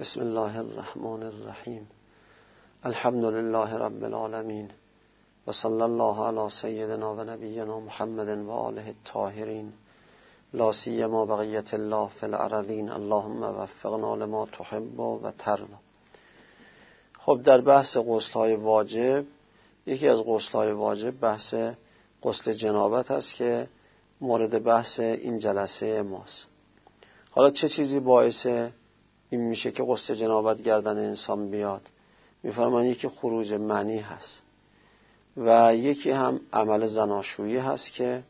بسم الله الرحمن الرحیم. الحمد لله رب العالمین و صلی الله علی سیدنا و نبینا محمد و آله الطاهرین، لا سیما بقیت الله فی الارضین، اللهم وفقنا لما تحب و ترضی. خب در بحث غسل‌های واجب، یکی از غسل‌های واجب بحث غسل جنابت است که مورد بحث این جلسه ماست. حالا چه چیزی باعث این میشه که غسل جنابت گردن انسان بیاد؟ میفرمان یکی خروج منی هست و یکی هم عمل زناشویی هست که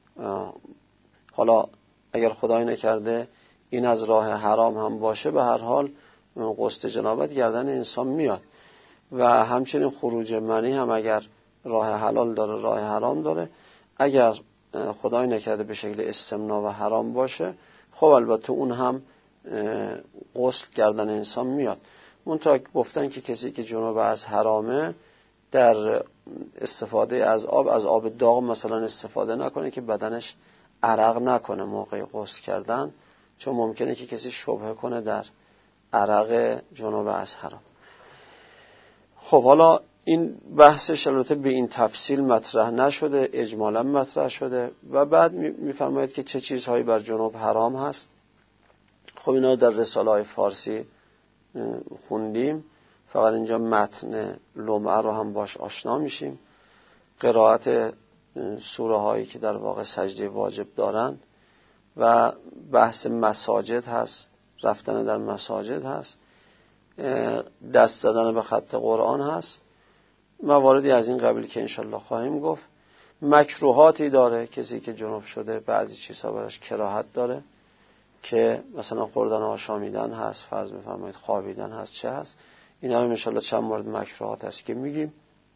حالا اگر خدای نکرده این از راه حرام هم باشه، به هر حال غسل جنابت گردن انسان میاد. و همچنین خروج منی هم اگر راه حلال داره راه حرام داره، اگر خدای نکرده به شکل استمناء و حرام باشه، خب البته اون هم غسل گردن انسان میاد. منتها گفتن که کسی که جنوب از حرامه در استفاده از آب داغ مثلا استفاده نکنه که بدنش عرق نکنه موقع غسل کردن، چون ممکنه که کسی شبهه کنه در عرق جنوب از حرام. خب حالا این بحثش البته به این تفصیل مطرح نشده، اجمالا مطرح شده و بعد میفرماید که چه چیزهایی بر جنوب حرام هست. خب اینا در رساله‌های فارسی خوندیم، فقط اینجا متن لمعه رو هم باش آشنا میشیم. قرائت سوره هایی که در واقع سجده واجب دارن و بحث مساجد هست، رفتن در مساجد هست، دست زدن به خط قرآن هست، مواردی از این قبیل که انشالله خواهیم گفت. مکروهاتی داره، کسی که جنوب شده بعضی چیزها براش کراهت داره که مثلا خوردن آشامیدن هست، فرض بفرمایید خوابیدن هست، چه هست، اینا رو انشالله چند مورد مکروهات هست که میگیم.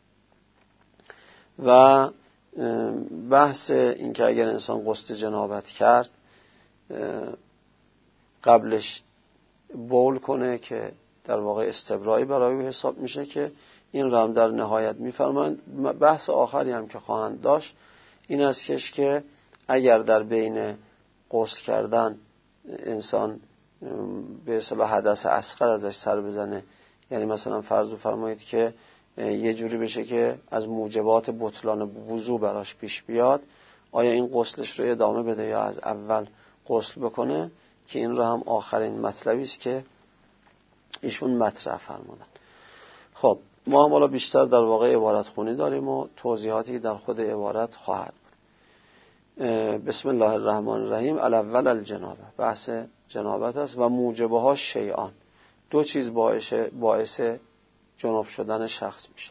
و بحث این که اگر انسان غسل جنابت کرد قبلش بول کنه که در واقع استبرایی برای او حساب میشه، که این رو هم در نهایت میفرمایند. بحث آخری هم که خواهند داشت این است که اگر در بین غسل کردن انسان به اصطلاح حدث اصغر ازش سر بزنه، یعنی مثلا فرض فرمایید که یه جوری بشه که از موجبات بطلان وضو براش پیش بیاد، آیا این غسلش رو ادامه بده یا از اول غسل بکنه؟ که این رو هم آخرین مطلبی است که ایشون مطرح فرمودن. خب ما هم حالا بیشتر در واقع عبارت خونی داریم و توضیحاتی در خود عبارت خواهد. بسم الله الرحمن الرحیم. الاول الجنابه، بحث جنابت است و موجبه ها شیئان، دو چیز باعث جناب شدن شخص میشه.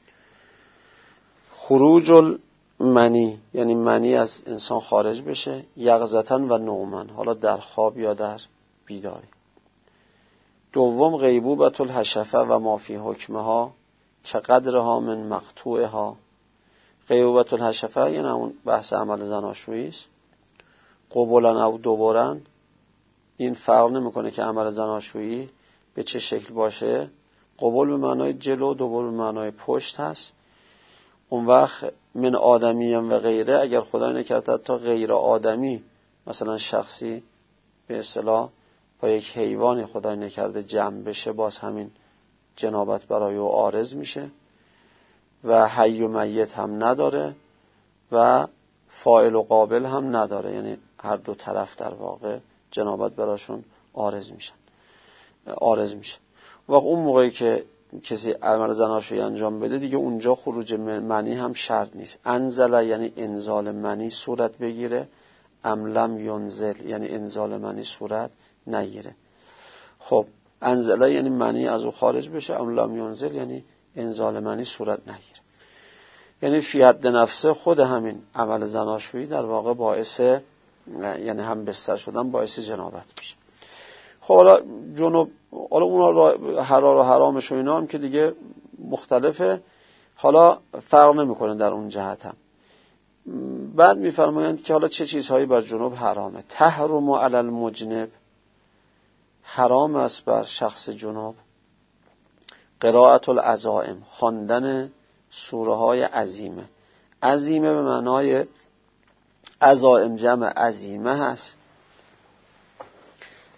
خروج المنی، یعنی منی از انسان خارج بشه، یقظتاً و نوماً، حالا در خواب یا در بیداری. دوم غیبوبة الحشفه و ما فی حکمها که قدرها من مقطوعها. غیبوبة الحشفه یعنی اون بحث عمل زناشویی است. قبولاً او دوبراً، این فرق نمیکنه که عمل زناشویی به چه شکل باشه. قبول به معنای جلو، دوبار به معنای پشت هست. اون وقت من آدمی و غیره، اگر خدای نکرده تا غیر آدمی مثلا شخصی به اصطلاح با یک حیوانی خدای نکرده جمع بشه، باز همین جنابت برای او عارض میشه و حی و میت هم نداره و فاعل و قابل هم نداره، یعنی هر دو طرف در واقع جنابت براشون عارض میشه. و اون موقعی که کسی عمل زناشویی انجام بده دیگه اونجا خروج منی هم شرط نیست. انزل یعنی انزال منی صورت بگیره، لم ینزل یعنی انزال منی صورت نگیره. خب انزل یعنی منی از او خارج بشه، لم ینزل یعنی انزال منی صورت نگیره. یعنی فی حد نفسه خود همین عمل زناشویی در واقع باعث، یعنی هم بستر شدن باعث جنابت میشه. خب حالا جنوب، حالا اونا حلال و حرامش و اینا هم که دیگه مختلفه، حالا فرق نمیکنه در اون جهت هم. بعد میفرمایند که حالا چه چیزهایی بر جنوب حرامه. تحرم علی المجنب، حرام است بر شخص جنوب. قرائت العزائم، خواندن سوره های عظیمه. عظیمه به معنای عزائم جمع عظیمه هست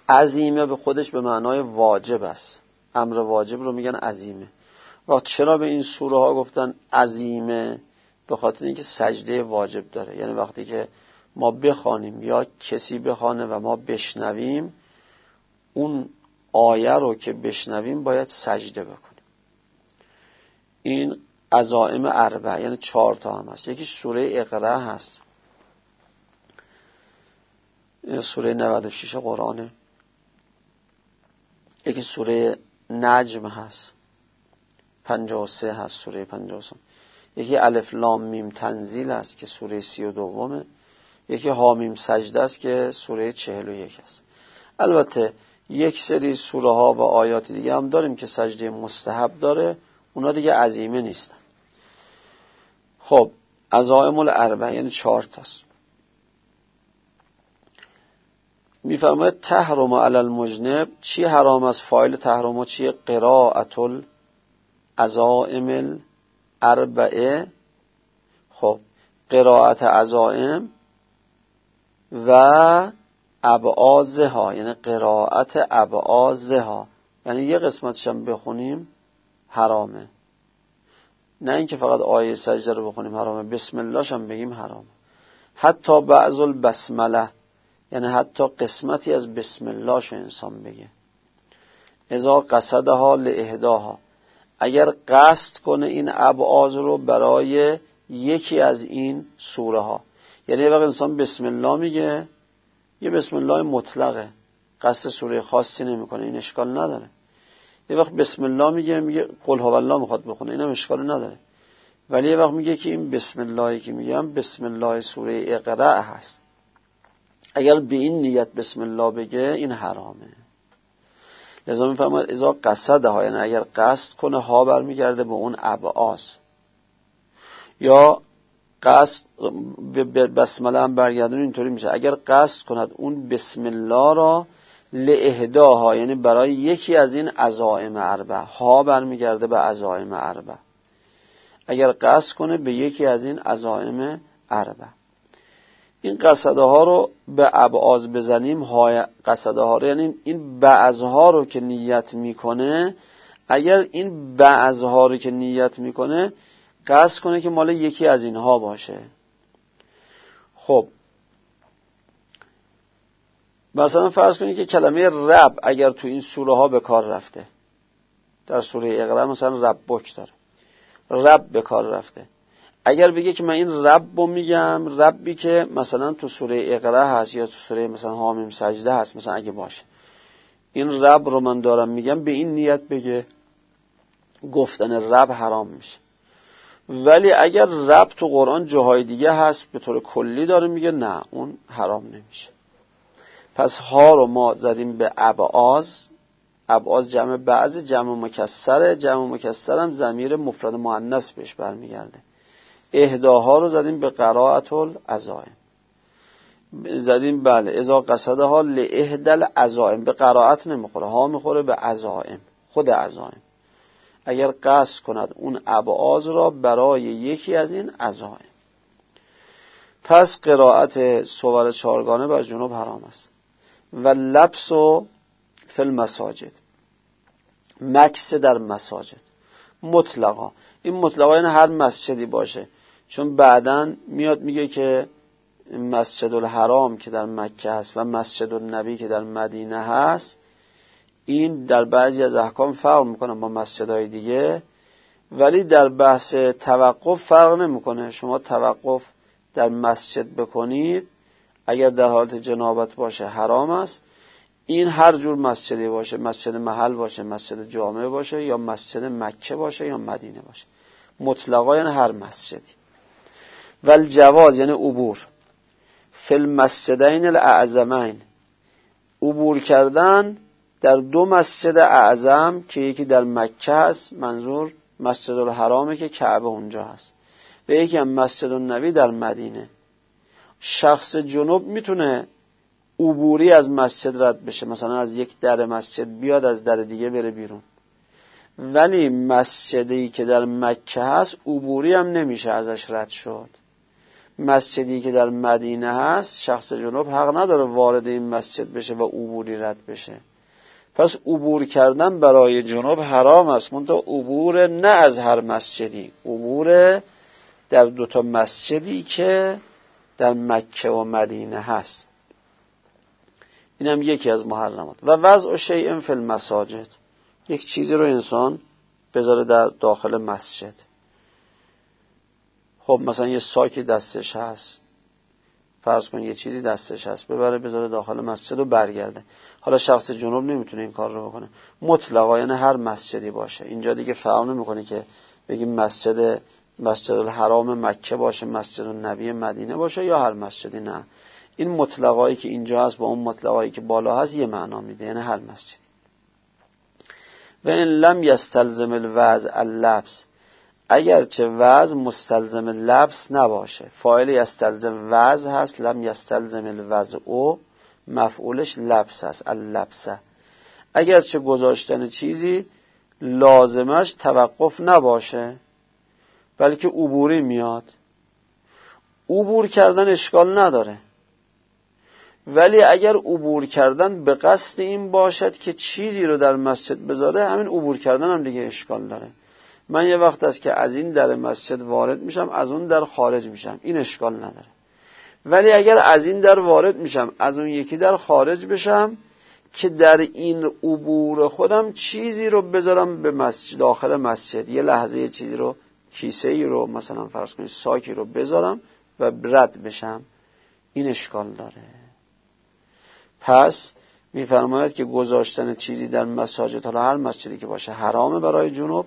عظیمه به خودش به معنای واجب است. امر واجب رو میگن عظیمه. و چرا به این سوره ها گفتن عظیمه؟ به خاطر اینکه سجده واجب داره. یعنی وقتی که ما بخوانیم یا کسی بخوانه و ما بشنویم، اون آیه رو که بشنویم باید سجده بکنیم. این عزائم اربع، یعنی 4 تا هم هست. یکی سوره اقرا هست، سوره 96 قرآنه. یکی سوره نجم هست، 53 هست، سوره 53. یکی الف لام میم تنزیل است که سوره 32. یکی حامیم سجده است که سوره 41 است. البته یک سری سوره ها و آیات دیگه هم داریم که سجده مستحب داره، اونا دیگه عظیمه نیستن. خب عزائم الاربع یعنی 4 تاست. میفرماید تحرم علی المجنب، چی حرام است؟ فاعل تحرم چیه؟ قرائت العزائم الاربعه. خب قرائت عزائم و ابعازها، یعنی قرائت ابعازها، یعنی یه قسمتش هم بخونیم حرامه، نه اینکه فقط آیه سجده رو بخونیم حرامه، بسم اللهش هم بگیم حرامه. حتی بعض البسمله، یعنی حتی قسمتی از بسم الله شو انسان بگه. اذا قصدها لاحداها، اگر قصد کنه این ابعاز رو برای یکی از این سوره ها. یعنی یه وقت انسان بسم الله میگه، یه بسم الله مطلقه، قصد سوره خاصی نمیکنه، این اشکال نداره. یه وقت بسم الله میگه قل هو الله میخواد بخونه، اینم اشکال نداره. ولی یه وقت میگه که این بسم اللهی که میگم بسم الله سوره اقرا هست، اگر به این نیت بسم الله بگه این حرامه. لذا میفرماید اذا قصدها، یعنی اگر قصد کنه، ها برمیگرده به اون ابعاز، یا قصد به بسمله هم برگردون، اینطوری میشه اگر قصد کند اون بسم الله را لاحداها، یعنی برای یکی از این عزائم اربع، ها برمیگرده به عزائم اربع، اگر قصد کنه به یکی از این عزائم اربع. این قصده ها رو به ابعاز بزنیم، های قصده ها رو، یعنی این بعضها رو که نیت میکنه، اگر این بعضها رو که نیت میکنه قصد کنه که مال یکی از اینها باشه. خب مثلا فرض کنید که کلمه رب اگر تو این سوره ها به کار رفته، در سوره اقرا مثلا ربک داره، رب به کار رفته، اگر بگه که من این رب رو میگم، ربی که مثلا تو سوره اقرا هست یا تو سوره مثلا حامیم سجده هست، مثلا اگه باشه این رب رو من دارم میگم، به این نیت بگه، گفتن رب حرام میشه. ولی اگر رب تو قرآن جاهای دیگه هست به طور کلی داره میگه، نه اون حرام نمیشه. پس ها رو ما زدیم به ابعاز. ابعاز جمع بعض، جمع مکسره، جمع مکسر هم ضمیر مفرد مؤنث بهش برمیگرده. اهداها رو زدیم به قرائت العزائم، زدیم بله اذا قصدها لاحدى العزائم، به قرائت نمیخوره، ها میخوره به عزائم، خود عزائم، اگر قصد کند اون ابعاز را برای یکی از این عزائم. پس قرائت صور 4گانه بر جنوب حرام است. و لبس فی المساجد، مکس در مساجد مطلقا، این مطلقا یعنی هر مسجدی باشه، چون بعدن میاد میگه که مسجد الحرام که در مکه هست و مسجد النبی که در مدینه هست، این در بعضی از احکام فرق میکنه با مسجدهای دیگه، ولی در بحث توقف فرق نمیکنه. شما توقف در مسجد بکنید اگر در حالت جنابت باشه حرام است. این هر جور مسجدی باشه، مسجد محل باشه، مسجد جامع باشه، یا مسجد مکه باشه یا مدینه باشه، مطلقا یعنی هر مسجدی. والجواز یعنی عبور، فی المسجدین الاعظمین، عبور کردن در 2 مسجد اعظم که یکی در مکه هست، منظور مسجد الحرامه که کعبه اونجا هست، و یکی هم مسجد النبی در مدینه. شخص جنوب میتونه عبوری از مسجد رد بشه، مثلا از یک در مسجد بیاد از در دیگه بره بیرون، ولی مسجدی که در مکه هست عبوری هم نمیشه ازش رد شد. مسجدی که در مدینه هست شخص جنوب حق نداره وارد این مسجد بشه و عبوری رد بشه. پس عبور کردن برای جنوب حرام است، منتها عبور نه از هر مسجدی، عبور در دوتا مسجدی که در مکه و مدینه هست. این هم یکی از محرمات. و وضع شیء فی المساجد، یک چیزی رو انسان بذاره در داخل مسجد. خب مثلا یه ساکی دستش هست، فرض کن یه چیزی دستش هست، ببره بذاره داخل مسجد و برگرده. حالا شخص جنوب نمیتونه این کار رو بکنه مطلقا، یعنی هر مسجدی باشه. اینجا دیگه فرق نمیکنه که بگیم مسجد الحرام مکه باشه، مسجد النبی مدینه باشه یا هر مسجدی، نه. این مطلقایی که اینجا هست با اون مطلقایی که بالا هست یه معنا میده، یعنی هر مسجد. و ان لم یستلزم الوضع اللبس، اگرچه وضع مستلزم لبس نباشه. فاعل یستلزم وضع هست، لم یستلزم الوضع او مفعولش لبس هست، اللبسه. اگرچه گذاشتن چیزی لازمش توقف نباشه بلکه عبوری میاد، عبور کردن اشکال نداره. ولی اگر عبور کردن به قصد این باشد که چیزی رو در مسجد بذاره، همین عبور کردن هم دیگه اشکال داره. من یه وقت است که از این در مسجد وارد میشم، از اون در خارج میشم، این اشکال نداره. ولی اگر از این در وارد میشم، از اون یکی در خارج بشم، که در این عبور خودم چیزی رو بذارم به مسجد، داخل مسجد، یه لحظه یه چیزی رو، کیسه ای رو مثلا فرض کنید ساکی رو بذارم و رد بشم، این اشکال داره. پس میفرماید که گذاشتن چیزی در مساجد، حالا هر مسجدی که باشه، حرامه برای جنوب،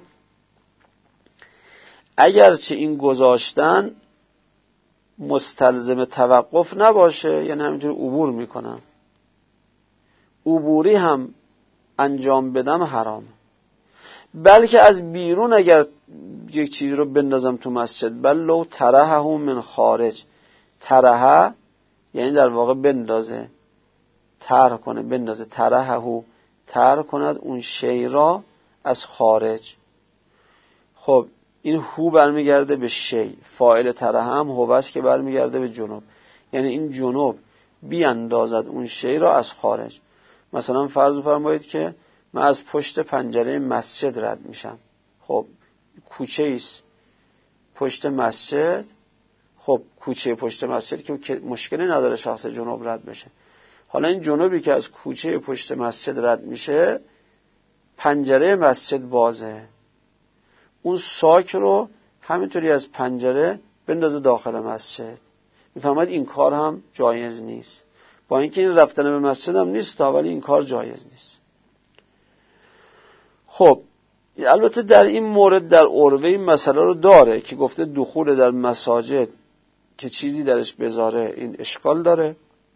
اگرچه این گذاشتن مستلزم توقف نباشه، یعنی همینطور عبور میکنم، عبوری هم انجام بدم حرام. بلکه از بیرون اگر یک چیزی رو بندازم تو مسجد، بل لو ترهه من خارج، ترهه یعنی در واقع بندازه، طرح کنه، بندازه، ترهه طرح کند اون شی را از خارج. خب این هو برمیگرده به شی، فاعل طرح هم هو است که برمیگرده به جنوب، یعنی این جنوب بیاندازد اون شی را از خارج. مثلا فرض فرمایید که من از پشت پنجره مسجد رد میشم، خب کوچه ایست پشت مسجد، خب کوچه پشت مسجد که مشکلی نداره شخص جنوب رد بشه. حالا این جنوبی که از کوچه پشت مسجد رد میشه، پنجره مسجد بازه، اون ساک رو همینطوری از پنجره بندازه داخل مسجد. میفهمید این کار هم جایز نیست، با اینکه این رفتن به مسجد هم نیست، ولی این کار جایز نیست. خب البته در این مورد در عروه این مسئله رو داره که گفته دخول در مساجد که چیزی درش بذاره این اشکال داره.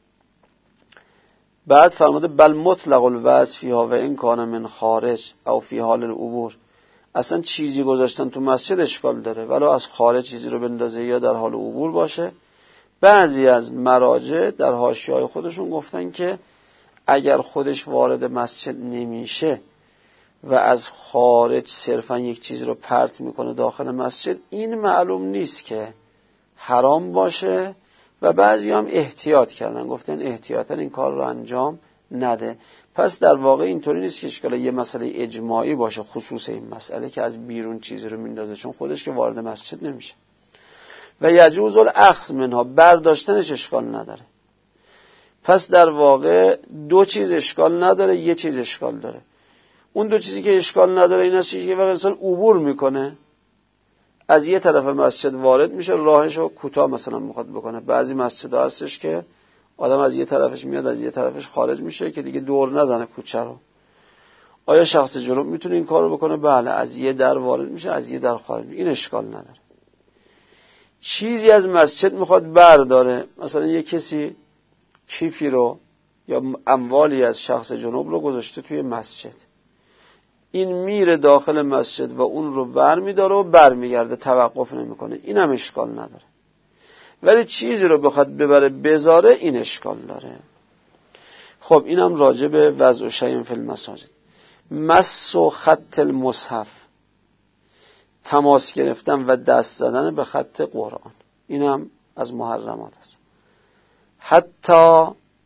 بعد فرموده بل مطلق الوضع فیها و این کان من خارج او فی حال العبور، اصلا چیزی گذاشتن تو مسجد اشکال داره، ولی از خارج چیزی رو بندازه یا در حال عبور باشه. بعضی از مراجع در حاشیه‌های خودشون گفتن که اگر خودش وارد مسجد نمیشه و از خارج صرفا یک چیزی رو پرت میکنه داخل مسجد، این معلوم نیست که حرام باشه. و بعضی هم احتیاط کردن، گفتن احتیاطاً این کار رو انجام نده. پس در واقع اینطوری نیست که اشکال یه مسئله اجماعی باشه خصوص این مسئله که از بیرون چیزی رو میندازه، چون خودش که وارد مسجد نمیشه. و یجوز الاخذ منها، برداشتنش اشکال نداره. پس در واقع دو چیز اشکال نداره، یه چیز اشکال داره. اون دو چیزی که اشکال نداره این است که وقتی انسان عبور میکنه، از یه طرف مسجد وارد میشه، راهشو کوتاه مثلا میخواد بکنه. بعضی مسجدها هستش که آدم از یه طرفش میاد از یه طرفش خارج میشه که دیگه دور نزنه کوچه رو. آیا شخص جنوب میتونه این کارو بکنه؟ بله، از یه در وارد میشه از یه در خارج میشه، این اشکال نداره. چیزی از مسجد میخواد برداره، مثلا یه کسی کیفی رو یا اموالی از شخص جنوب رو گذاشته توی مسجد، این میره داخل مسجد و اون رو برمیداره و برمیگرده، توقف نمیکنه، این هم اشکال نداره. ولی چیزی رو بخواد ببره بذاره، این اشکال داره. خب اینم راجع به وضع شیء فی المساجد. مس و خط المصحف، تماس گرفتن و دست زدن به خط قرآن، اینم از محرمات است. حتی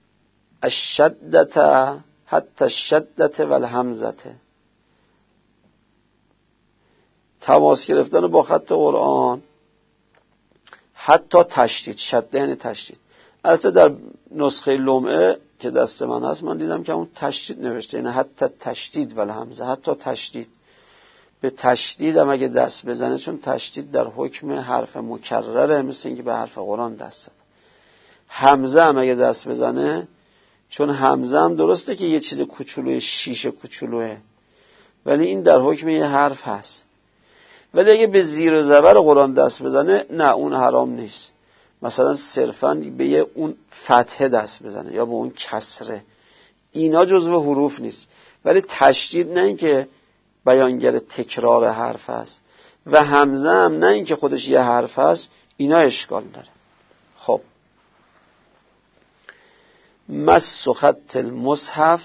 الشدت و الهمزه، تماس گرفتن با خط قرآن، حتی تشدید، شده یعنی تشدید. البته در نسخه لمعه که دست من هست من دیدم که اون تشدید نوشته، یعنی حتی تشدید و الهمزه، حتی تشدید. به تشدید هم اگه دست بزنه، چون تشدید در حکم حرف مکرره، مثل اینکه به حرف قرآن دست زد. همزه هم اگه دست بزنه، چون همزه هم درسته که یه چیز کوچولوی، شیشه کوچولوه، ولی این در حکم یه حرف هست. ولی اگه به زیر و زبر قرآن دست بزنه، نه اون حرام نیست. مثلا صرفاً به یه اون فتحه دست بزنه یا به اون کسره، اینا جزو حروف نیست. ولی تشدید نه این که بیانگر تکرار حرف است، و همزه هم نه این که خودش یه حرف است، اینا اشکال داره. خب مس خط المصحف،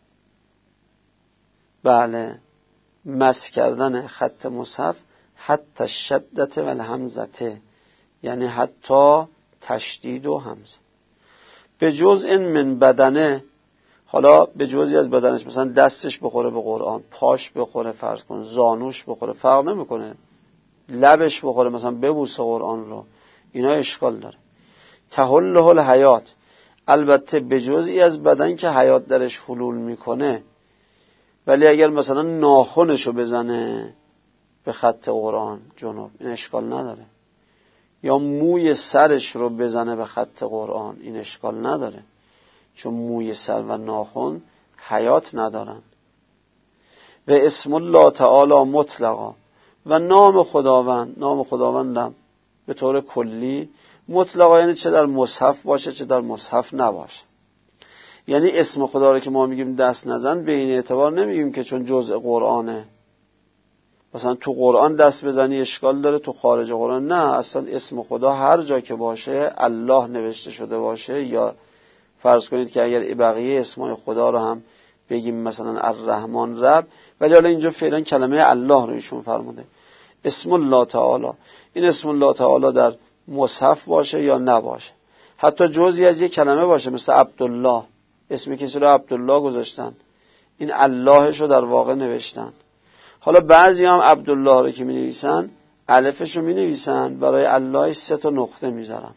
بله، مس کردن خط مصحف، حتی الشدت و الهمزه، یعنی حتی تشدید و همزه. به جزء من بدنه، حالا به جزئی از بدنش، مثلا دستش بخوره به قرآن، پاش بخوره، فرض کن زانوش بخوره، فرق نمیکنه، لبش بخوره، مثلا ببوسه قرآن رو، اینا اشکال داره. تحله الحیات، البته به جزئی از بدن که حیات درش حلول میکنه. ولی اگر مثلا ناخنشو بزنه به خط قرآن جنوب، این اشکال نداره. یا موی سرش رو بزنه به خط قرآن، این اشکال نداره، چون موی سر و ناخن حیات ندارن. و اسم الله تعالی مطلقا، و نام خداوندم به طور کلی مطلقا، یعنی چه در مصحف باشه چه در مصحف نباشه. یعنی اسم خدا رو که ما میگیم دست نزن، به این اعتبار نمیگیم که چون جزء قرآنه، مثلا تو قرآن دست بزنی اشکال داره، تو خارج قرآن نه. اصلا اسم خدا هر جا که باشه، الله نوشته شده باشه، یا فرض کنید که اگر بقیه اسمای خدا رو هم بگیم، مثلا الرحمن رب، ولی حالا اینجا فعلا کلمه الله رو ایشون فرموده، اسم الله تعالی. این اسم الله تعالی در مصحف باشه یا نباشه، حتی جزئی از یک کلمه باشه، مثل عبدالله، اسم کسی رو عبدالله گذاشتن، این اللهش رو در واقع نوشتن. حالا بعضی هم عبدالله رو که می نویسن، الفش رو می نویسن، برای الله 3 نقطه می ذارن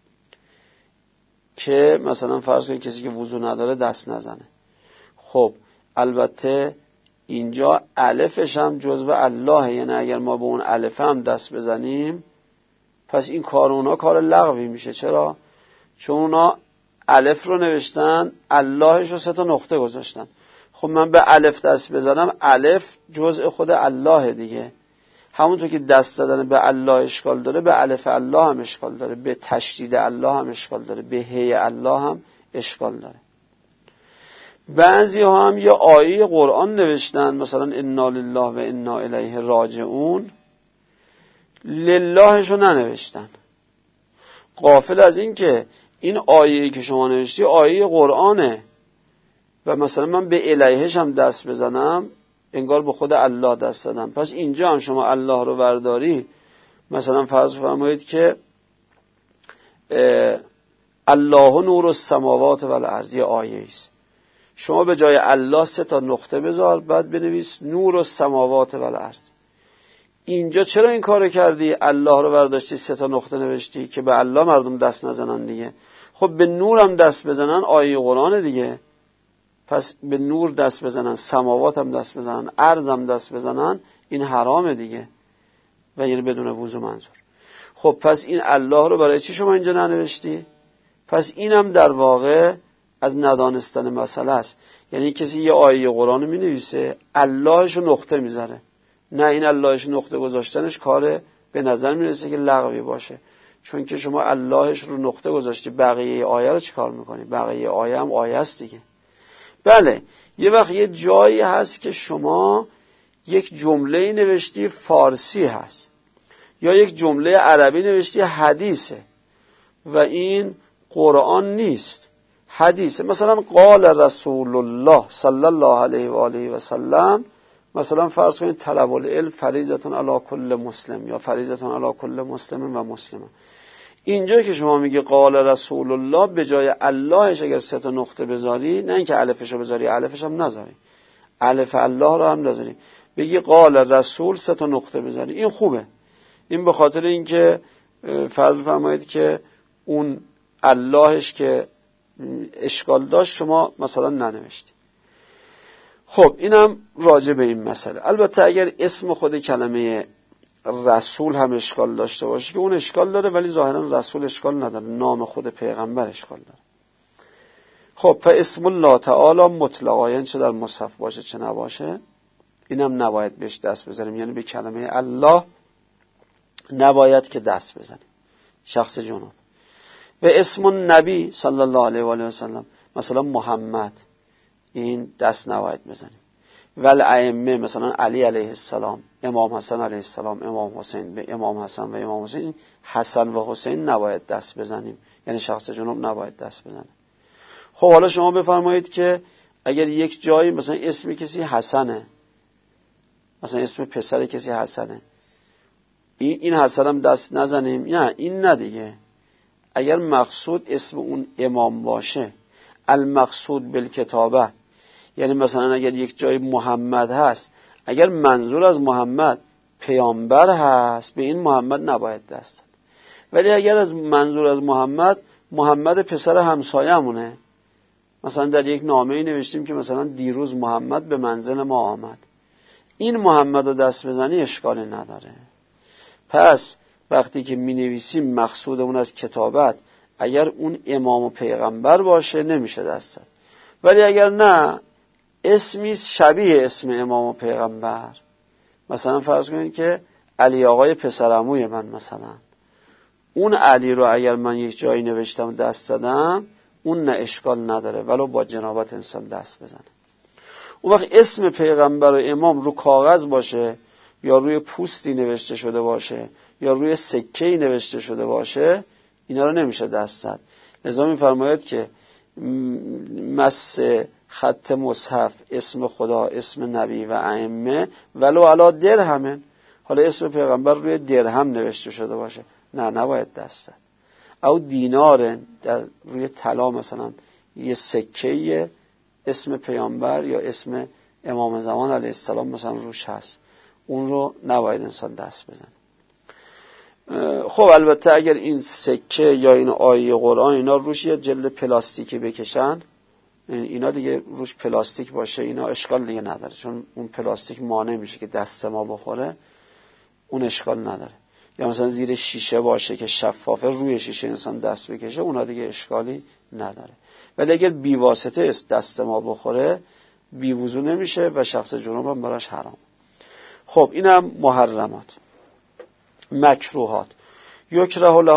که مثلا فرض کنید کسی که وضو نداره دست نزنه. خب البته اینجا الفش هم جزو الله، یعنی اگر ما به اون الف هم دست بزنیم، پس این کار اونا کار لغوی میشه. چرا؟ چون اونا الف رو نوشتن، اللهش رو 3 نقطه گذاشتن. خب من به الف دست بزنم، الف جزء خود الله دیگه. همونطور که دست زدن به الله اشکال داره، به الف الله هم اشکال داره، به تشدید الله هم اشکال داره، به هی الله هم اشکال داره. بعضی ها هم یه آیه قرآن نوشتن، مثلا انا لله و انا الیه راجعون، للهشو ننوشتن، غافل از این که این آیه‌ای که شما نوشتی آیه قرآنه، و مثلا من به الیهش هم دست بزنم، انگار به خود الله دست زدم. پس اینجا هم شما الله رو برداری، مثلا فرض فرمایید که الله نور السماوات و الارض، یه آیه است، شما به جای الله 3 نقطه بذار، بعد بنویس نور السماوات و الارض. اینجا چرا این کارو کردی؟ الله رو برداشتی 3 نقطه نوشتی که به الله مردم دست نزنن دیگه. خب به نور هم دست بزنن، آیه قرآن دیگه، پس به نور دست بزنن، سماوات هم دست بزنن، ارض هم دست بزنن، این حرامه دیگه، و یعنی بدون وضو منظور. خب پس این الله رو برای چی شما اینجا ننوشتی؟ پس اینم در واقع از ندانستن مسئله است. یعنی کسی یه آیه قرآن رو می نویسه، اللهش رو نقطه میذاره، نه، این اللهش نقطه گذاشتنش کاره به نظر میرسه که لغوی باشه، چون که شما اللهش رو نقطه گذاشتی، بقیه آیه رو چی کار میکنی؟ بقیه آیه هم آیه است دیگه. بله، یه وقت یه جایی هست که شما یک جمله نوشتی فارسی هست، یا یک جمله عربی نوشتی حدیثه، و این قرآن نیست، حدیثه. مثلا قال رسول الله صلی الله علیه و آله و سلم، مثلا فرض کنید طلب العلم فریضة علی کل مسلم، یا فریضة علی کل مسلم و مسلمه. اینجا که شما میگی قال رسول الله، به جای اللهش اگر 3 تا نقطه بذاری، نه اینکه الفشو بذاری، الفش هم نذاری، الف الله رو هم نذاری، بگی قال رسول 3 تا نقطه بذاری، این خوبه. این به خاطر اینکه فرض فرمایید که اون اللهش که اشکال داشت شما مثلا ننوشتی. خب اینم راجع به این مسئله. البته اگر اسم خود کلمه رسول هم اشکال داشته باشه، که اون اشکال داره ولی ظاهرا رسول اشکال نداره، نام خود پیغمبر اشکال داره. خب اسم الله تعالی مطلقا، یعنی چه در مصحف باشه چه نباشه، اینم نباید بهش دست بزنیم، یعنی به کلمه الله نباید که دست بزنیم شخص جنوب. و اسم النبی صلی الله علیه و آله و سلم، مثلا محمد، این دست نباید بزنیم. ول ائمه، مثلا علی علیه السلام، امام حسن علیه السلام، امام حسین، به امام حسن و امام حسین، حسن و حسین نباید دست بزنیم، یعنی شخص جنوب نباید دست بزنه. خب حالا شما بفرمایید که اگر یک جایی مثلا اسم کسی حسنه، مثلا اسم پسر کسی حسنه، این حسن هم دست نزنیم؟ نه، این نه دیگه. اگر مقصود اسم اون امام باشه، المقصود بالکتابه، یعنی مثلا اگر یک جای محمد هست، اگر منظور از محمد پیامبر هست، به این محمد نباید دست زد. ولی اگر از منظور از محمد پسر همسایه‌مونه، مثلا در یک نامه‌ای نوشتیم که مثلا دیروز محمد به منزل ما آمد، این محمد رو دست بزنی اشکالی نداره. پس وقتی که می نویسیم مقصودمون از کتابت اگر اون امام و پیغمبر باشه نمیشه دست زد. ولی اگر نه، اسمی شبیه اسم امام و پیغمبر، مثلا فرض کنید که علی آقای پسرعموی من، مثلا اون علی رو اگر من یک جایی نوشتم دست زدم، اون نه اشکال نداره، ولو با جنابت انسان دست بزنه. اون وقت اسم پیغمبر و امام رو کاغذ باشه یا روی پوستی نوشته شده باشه یا روی سکه‌ای نوشته شده باشه، اینا رو نمیشه دست زد. لذا می‌فرماید که مس خط مصحف، اسم خدا، اسم نبی و ائمه ولو علی درهم، حالا اسم پیغمبر روی درهم نوشته شده باشه، نه نباید دست زد. او دینار، در روی طلا مثلا یه سکه اسم پیامبر یا اسم امام زمان علیه السلام مثلا روش هست، اون رو نباید انسان دست بزنه. خب البته اگر این سکه یا این آیه قرآن اینا روش یه جلد پلاستیکی بکشن، اینا دیگه روش پلاستیک باشه، اینا اشکال دیگه نداره، چون اون پلاستیک مانع میشه که دست ما بخوره، اون اشکال نداره. یا مثلا زیر شیشه باشه که شفافه، روی شیشه انسان دست بکشه، اونا دیگه اشکالی نداره. ولی اگر بی واسطه است دست ما بخوره، بی وضو نمیشه و شخص جنوب هم براش حرام. خب اینم محرمات. مکروهات: یکره له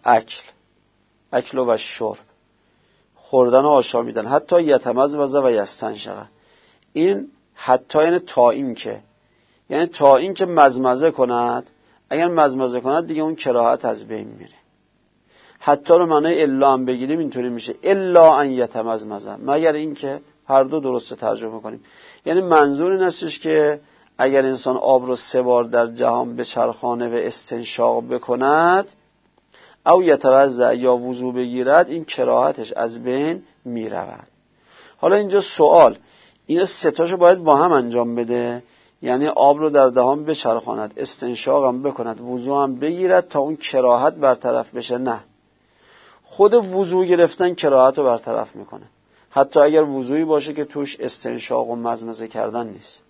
الاکل و شرب، خوردن و آشامیدن، حتی یتمزمز و یستنشق. این حتی یعنی تا این که، یعنی تا این که مزمزه کند، اگر مزمزه کند دیگه اون کراهت از بین میره. حتی رو معنی الا هم بگیریم اینطوری میشه الا ان یتمزمزه، مگر این که، هر دو درست ترجمه کنیم. یعنی منظور این استش که اگر انسان آب رو 3 بار در جهان بچرخانه و استنشاق بکند او یتوضأ یا وضو بگیرد، این کراهتش از بین میرود. حالا اینجا سوال، این 3 تاشو باید با هم انجام بده، یعنی آب رو در دهان بچرخاند، استنشاق هم بکند، وضو هم بگیرد تا اون کراهت برطرف بشه؟ نه، خود وضو گرفتن کراهت رو برطرف میکنه، حتی اگر وضویی باشه که توش استنشاق و مزمزه کردن نیست.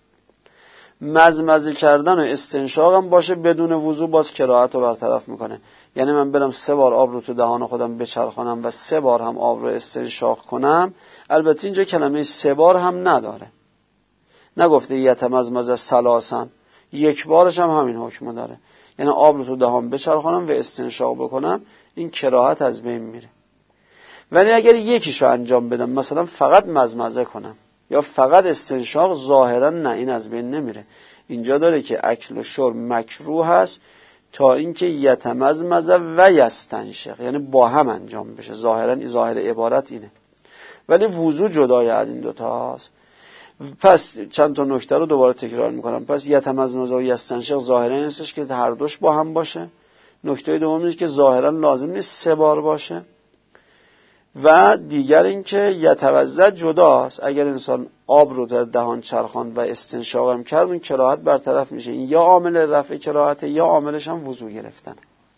مزمزه کردن و استنشاق هم باشه بدون وضو، باز کراهت رو برطرف میکنه. یعنی من برم 3 بار آب رو تو دهان خودم بچرخانم و 3 بار هم آب رو استنشاق کنم. البته اینجا کلمه 3 بار هم نداره، نگفته یتمزمز ثلاثا، 1 بارش هم همین حکم داره، یعنی آب رو تو دهان بچرخانم و استنشاق بکنم، این کراهت از بین میره. ولی اگر یکیشو انجام بدم، مثلا فقط مزمزه کنم یا فقط استنشاق، ظاهرا نه، این از بین نمیره. اینجا داره که اکل و شرب مکروه هست تا اینکه یتمزمز و یستنشق، یعنی با هم انجام بشه. ظاهر عبارت اینه، ولی وضو جدای از این دوتا هست. پس چند تا نکته رو دوباره تکرار میکنم. پس یتمزمز و یستنشق ظاهرا این هستش که هر دوش با هم باشه، نکته دوم اینه که ظاهرا لازم نیست 3 بار باشه. و دیگر اینکه یتوضأ جداست. اگر انسان آب رو در دهان چرخاند و استنشاق هم کرد، اون کراهت برطرف میشه. این یا عامل رفع کراهته یا عاملش هم وضو گرفتن.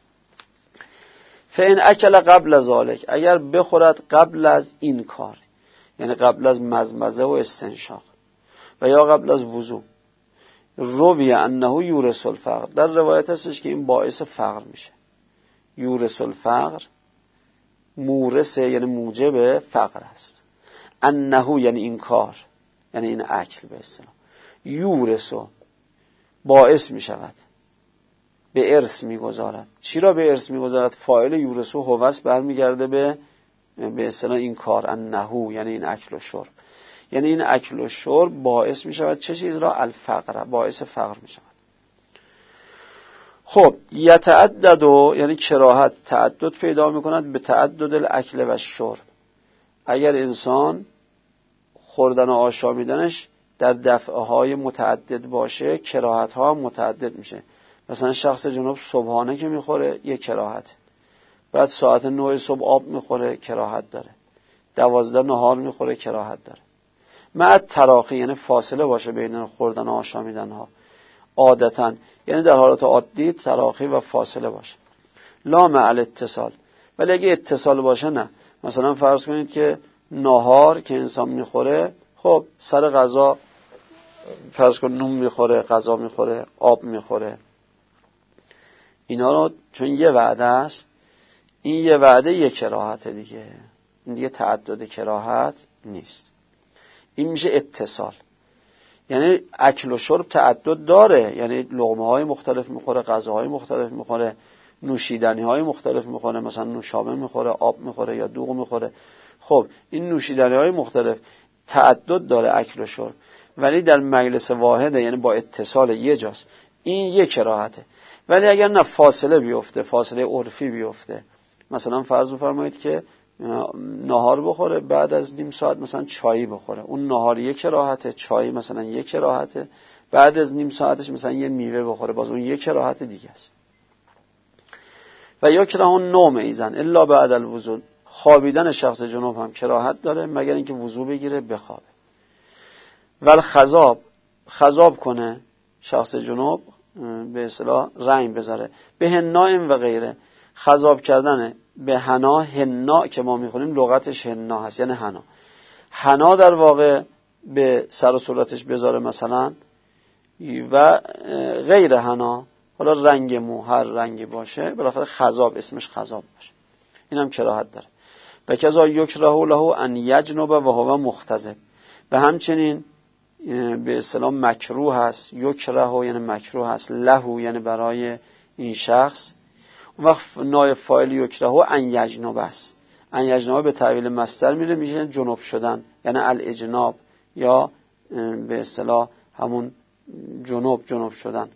فإن اکل قبل ذلک، اگر بخورد قبل از این کار، یعنی قبل از مزمزه و استنشاق و یا قبل از وضو، روی انه یورث الفقر، در روایت هستش که این باعث فقر میشه. یورث الفقر، مورثه یعنی موجب فقر است. انه یعنی این کار، یعنی این اکل به اصطلاح. یورثو باعث میشود، به ارث میگذارد. چی را به ارث میگذارد؟ فاعل یورثو هوس برمیگرده به اصطلاح این کار. انه یعنی این اکل و شرب، یعنی این اکل و شرب باعث میشود چه چیز را؟ الفقر، باعث فقر میشود. خب یتعدد یعنی کراهت تعدد پیدا میکند به تعدد الاکل و الشرب. اگر انسان خوردن و آشامیدنش در دفعه‌های متعدد باشه، کراهت‌ها هم متعدد میشه. مثلا شخص جنوب صبحانه که میخوره یک کراهت، بعد ساعت 9 صبح آب میخوره کراهت داره، 12 نهار میخوره کراهت داره. مع تراخی یعنی فاصله باشه بین خوردن و آشامیدن ها، عادتاً یعنی در حالت عادی تراخی و فاصله باشه. لا مع الاتصال، ولی اگه اتصال باشه نه. مثلا فرض کنید که نهار که انسان میخوره، خب سر غذا فرض کن نون میخوره، غذا میخوره، آب میخوره، اینا رو چون یه وعده است، این یه وعده یک کراهت دیگه، این دیگه تعدد کراهت نیست. این میشه اتصال. یعنی اکل و شرب تعدد داره، یعنی لقمه های مختلف میخوره، غذاهای مختلف میخوره، نوشیدنی های مختلف میخوره، مثلا نوشابه میخوره، آب میخوره یا دوغ میخوره. خب این نوشیدنی های مختلف تعدد داره اکل و شرب، ولی در مجلس واحده، یعنی با اتصال یه جاست، این یک کراهته. ولی اگر نه فاصله بیفته، فاصله عرفی بیفته، مثلا فرض بفرمایید که نهار بخوره، بعد از نیم ساعت مثلا چایی بخوره، اون نهار یک کراهته، چایی مثلا یک کراهته، بعد از نیم ساعتش مثلا یه میوه بخوره، باز اون یک کراهت دیگه است. و یا کراهون نوم ایزن الا بعد الوضو، خوابیدن شخص جنوب هم کراهت داره مگر اینکه وضو بگیره بخوابه. ول خضاب کنه شخص جنوب، به اصطلاح رنگ بذاره، به حناء و غیره. خضاب کردن به حنا که ما میخونیم لغتش حنا هست، یعنی حنا در واقع به سر و صورتش بذاره مثلا، و غیر حنا، حالا رنگ مو هر رنگی باشه، بالاخره خضاب اسمش خضاب باشه، اینم کراهت داره. و کذا یکره له ان یجنب و هو مختضب، به همچنین به اصطلاح مکروه هست، یکره یعنی مکروه هست، له یعنی برای این شخص، وقت نایب فاعل یکره ان یجنب است. ان یجنب به تعویل مصدر میشه جنوب شدن، یعنی الاجناب، یا به اصطلاح همون جنوب شدن،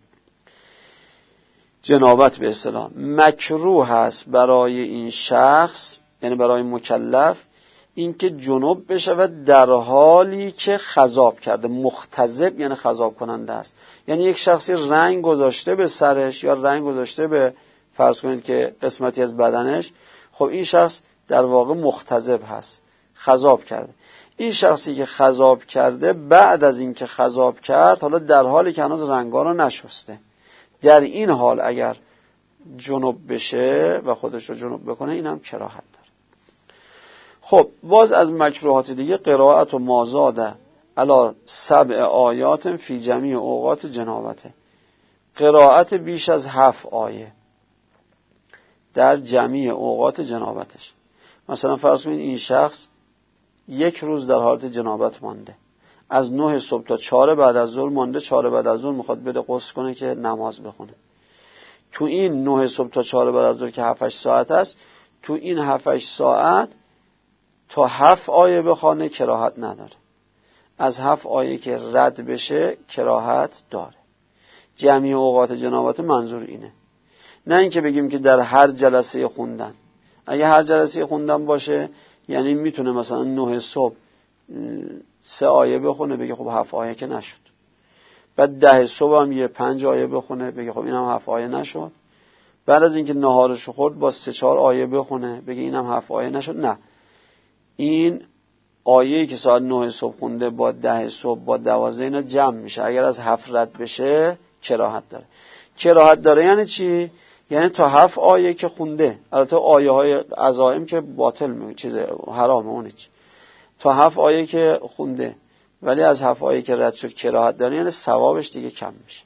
جنابت به اصطلاح. مکروه هست برای این شخص، یعنی برای مکلف، اینکه جنوب بشود در حالی که خضاب کرده. مختضب یعنی خضاب کننده است، یعنی یک شخصی رنگ گذاشته به سرش یا رنگ گذاشته به فرض کنید که قسمتی از بدنش، خب این شخص در واقع مختضب هست، خضاب کرده. این شخصی که خضاب کرده بعد از این که خضاب کرد، حالا در حالی که هنوز رنگا رو نشسته، در این حال اگر جنوب بشه و خودش رو جنوب بکنه، این هم کراهت داره. خب باز از مکروهات دیگه قرائت و مازاده علی 7 آیات فی جمیع اوقات جنابته، قرائت بیش از 7 آیه در جمیع اوقات جنابتش. مثلا فرض کنید این شخص یک روز در حالت جنابت مانده، از 9 صبح تا 4 بعد از ظهر مانده، 4 بعد از ظهر میخواد بده غسل کنه که نماز بخونه. تو این 9 صبح تا 4 بعد از ظهر که 7-8 ساعت است، تو این 7-8 ساعت تا 7 آیه بخونه کراهت نداره، از 7 آیه که رد بشه کراهت داره. جمعی اوقات جنابت منظور اینه، نه اینکه بگیم که در هر جلسه خوندن. اگه هر جلسه خوندن باشه، یعنی میتونه مثلا 9 صبح 3 آیه بخونه، بگه خب 7 آیه که نشد. بعد 10 صبح هم 5 آیه بخونه، بگه خب اینم 7 آیه نشد. بعد از اینکه نهارش خورد با 3-4 آیه بخونه بگه اینم 7 آیه نشد. نه، این آیه‌ای که ساعت 9 صبح خونده با 10 صبح با 12 اینا جمع میشه. اگر از 7 رد بشه کراهت داره. کراهت داره یعنی چی؟ یعنی تا 7 آیه که خونده، البته آیه های عزائم که باطل میگه، چیز حرامه، اون چی، تا 7 آیه که خونده ولی از 7 آیه که رد شد کراهت داره، یعنی ثوابش دیگه کم میشه.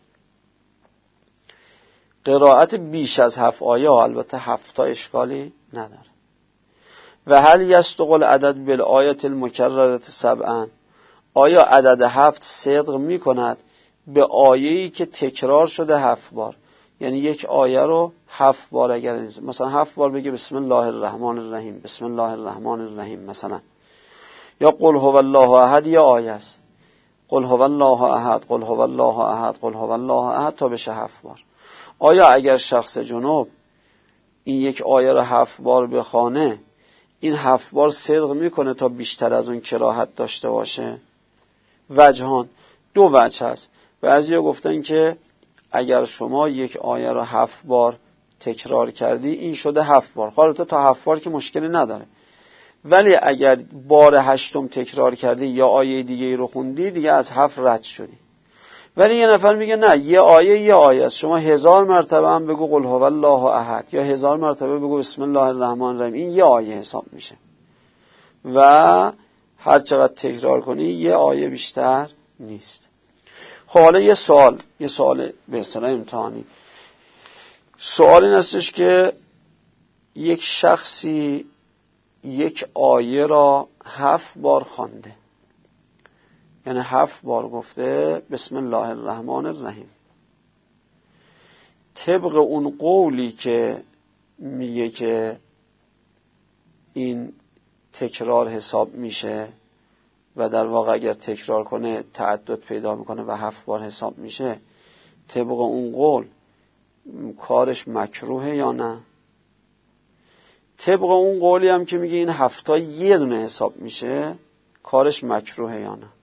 قرائت بیش از 7 آیه البته 7 تا اشکالی نداره. و هل یصدق العدد بالآیه المکرره 7؟ آیا عدد 7 صدق میکند به آیه‌ای که تکرار شده 7 بار؟ یعنی یک آیه رو 7 بار اگر مثلا 7 بار بگه بسم الله الرحمن الرحیم، بسم الله الرحمن الرحیم مثلا، یا قل هو الله احد، یا آیه است قل هو الله احد، قل هو الله احد، قل هو الله احد تا بشه 7 بار. آیا اگر شخص جنوب این یک آیه رو 7 بار بخونه، این 7 بار صدق میکنه تا بیشتر از اون کراهت داشته باشه؟ وجهان، 2 وجه هست. بعضیا گفتن که اگر شما یک آیه رو 7 بار تکرار کردی این شده 7 بار، خالص تا 7 بار که مشکلی نداره. ولی اگر بار 8م تکرار کردی یا آیه دیگه رو خوندی دیگه از 7 رد شدی. ولی یه نفر میگه نه، یه آیه است، شما 1000 مرتبه هم بگو قل هو الله احد یا 1000 مرتبه بگو بسم الله الرحمن الرحیم، این یه آیه حساب میشه و هر چقدر تکرار کنی یه آیه بیشتر نیست. خب حالا یه سوال به اصطلاح امتحانی. سوال این هستش که یک شخصی یک آیه را 7 بار خوانده، یعنی 7 بار گفته بسم الله الرحمن الرحیم. طبق اون قولی که میگه که این تکرار حساب میشه و در واقع اگر تکرار کنه تعدد پیدا میکنه و 7 بار حساب میشه، طبق اون قول کارش مکروهه یا نه؟ طبق اون قولی هم که میگه این 7 تا یه دونه حساب میشه، کارش مکروهه یا نه؟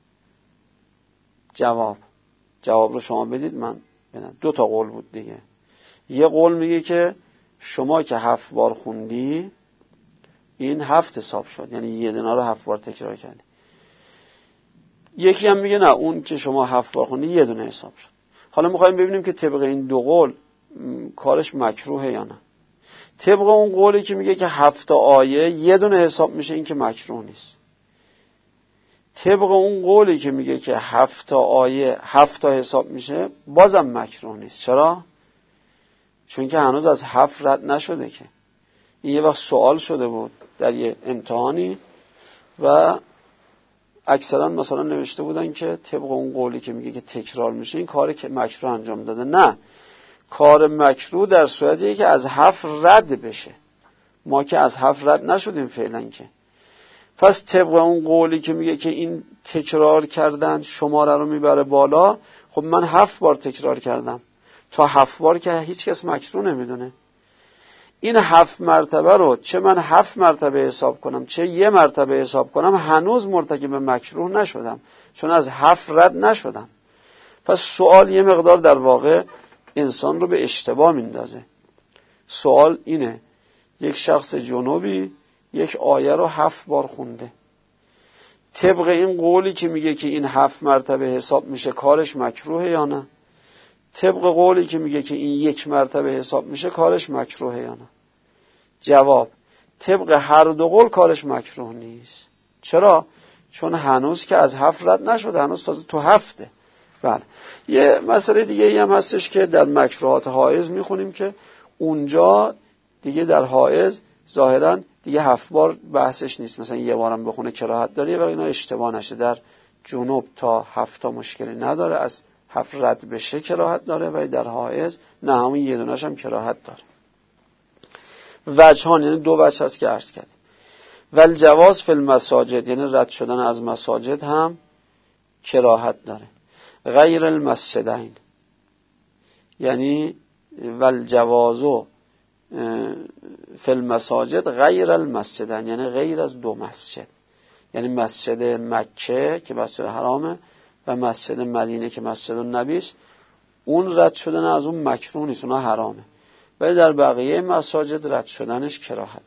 جواب رو شما بدید، من بدم. 2 تا قول بود دیگه. یه قول میگه که شما که 7 بار خوندی این 7 حساب شد، یعنی یه دونه رو 7 بار تکرار کردی. یکی هم میگه نه، اون که شما 7 بار خوندی یه دونه حساب شد. حالا میخوایم ببینیم که طبق این 2 قول کارش مکروهه یا نه. طبق اون قولی که میگه که 7 آیه یه دونه حساب میشه، این که مکروه نیست. طبق اون قولی که میگه که 7 آیه 7 تا حساب میشه، بازم مکروه نیست. چرا؟ چون که هنوز از 7 رد نشده که. این یه وقت سوال شده بود در یه امتحانی و اکثرا مثلا نوشته بودن که طبق اون قولی که میگه که تکرار میشه این کاری که مکروه انجام داده. نه، کار مکروه در صورتی که از 7 رد بشه. ما که از 7 رد نشدیم فعلا که. پس طبق اون قولی که میگه که این تکرار کردن شماره رو میبره بالا، خب من 7 بار تکرار کردم، تا 7 بار که هیچ کس مکروه نمیدونه. این 7 مرتبه رو چه من 7 مرتبه حساب کنم چه 1 مرتبه حساب کنم، هنوز مرتکب مکروه نشدم، چون از 7 رد نشدم. پس سوال یه مقدار در واقع انسان رو به اشتباه میندازه. سوال اینه، یک شخص جنوبی یک آیه رو 7 بار خونده، طبق این قولی که میگه که این 7 مرتبه حساب میشه، کارش مکروهه یا نه؟ طبق قولی که میگه که این 1 مرتبه حساب میشه، کارش مکروهه یا نه؟ جواب، طبق هر 2 قول کارش مکروه نیست. چرا؟ چون هنوز که از 7 رد نشده، هنوز تازه تو 7. بله. یه مسئله دیگه ای هم هستش که در مکروهات حائز میخونیم که اونجا دیگه در حائز ظاهراً دیگه 7 بار بحثش نیست، مثلا 1 بارم بخونه کراهت داره، ولی اینا اشتباه نشه. در جنوب تا 7 تا مشکلی نداره، از 7 رد بشه کراهت داره، ولی در حائز نه، همون یه دونه‌ش هم کراهت داره. وجهان، یعنی 2 وجه هست که عرض کردیم. والجواز فی المساجد، یعنی رد شدن از مساجد هم کراهت داره. غیر المسجدین، یعنی والجوازو فی المساجد غیر المسجدین، یعنی غیر از 2 مسجد، یعنی مسجد مکه که مسجد حرامه و مسجد مدینه که مسجد النبی است. اون رد شدن از اون مکروه نیست، اونها حرامه. ولی در بقیه مساجد رد شدنش کراهت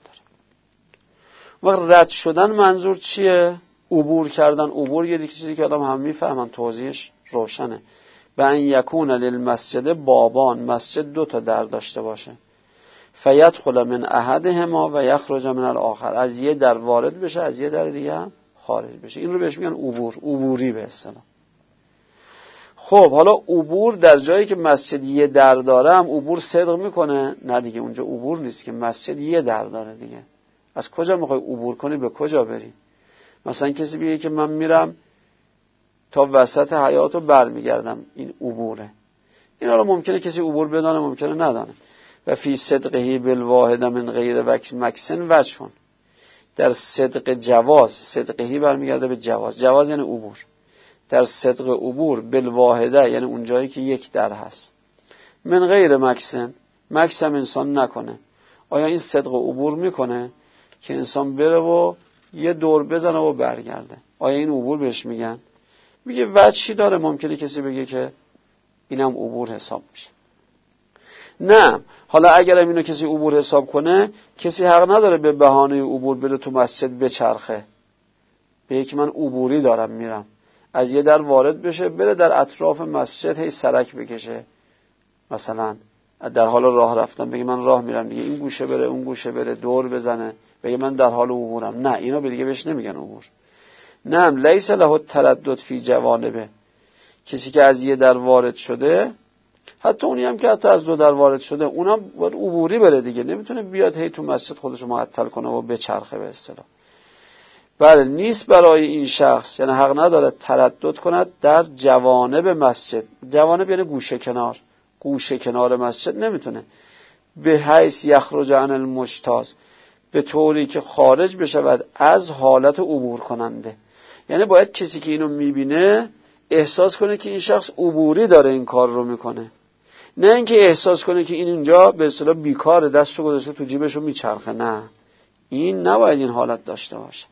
داره. و رد شدن منظور چیه؟ عبور کردن. عبور یه چیزی که آدم هم میفهمن، توضیحش روشنه. به ان یکون للمسجد بابان، مسجد 2 تا در داشته باشه، فیدخل من احدهما و یخرج من الاخر، از یه در وارد بشه، از یه در دیگه هم خارج بشه. این رو بهش میگن عبور، عبوری به اصطلاح. خب حالا عبور در جایی که مسجد یه در داره هم عبور صدق میکنه؟ نه دیگه، اونجا عبور نیست که مسجد یه در داره دیگه. از کجا میخوای عبور کنی؟ به کجا بری؟ مثلا کسی بگه که من میرم تا وسط حیاط رو برمیگردم، این عبوره. این حالا ممکنه کسی عبور بدانه، ممکنه ندانه. و فی صدقه بالواحد من غیر مکسن وجهون، در صدق جواز، صدقه برمیگرده به جواز، جواز یعنی عبور، در صدق عبور بالواحده یعنی اون جایی که یک در هست، من غیر مکسن، مکس هم انسان نکنه. آیا این صدق عبور میکنه که انسان بره و یه دور بزنه و برگرده؟ آیا این عبور بهش میگن؟ میگه وجهی داره، ممکنه کسی بگه که اینم عبور حساب میشه. نه، حالا اگرم اینو کسی عبور حساب کنه، کسی حق نداره به بهانه عبور بره تو مسجد بچرخه، بگه که من عبوری دارم میرم، از یه در وارد بشه، بره در اطراف مسجد هی سرک بکشه، مثلا در حال راه رفتن بگه من راه میرم دیگه، این گوشه بره اون گوشه بره، دور بزنه، بگه من در حال عبورم. نه، اینا به دیگه بهش نمیگن عبور. نه، لیس له تردد فی جوانبه، کسی که از یه در وارد شده، حتی اونی هم که حتی از 2 در وارد شده، اونم باید عبوری بره دیگه، نمیتونه بیاد هی تو مسجد خودشو معطل کنه و بچرخه به اصطلاح. بله، نیست برای این شخص، یعنی حق نداره تردد کند در جوانب مسجد. جوانب یعنی گوشه کنار، گوشه کنار مسجد نمیتونه، به حیث یخرج عن المجتاز، به طوری که خارج بشود از حالت عبور کننده. یعنی باید کسی که اینو میبینه احساس کنه که این شخص عبوری داره این کار رو میکنه، نه اینکه احساس کنه که این اینجا به اصطلاح بیکاره، دستشو گذاشته تو جیبشو میچرخه. نه، این نباید این حالت داشته باشه.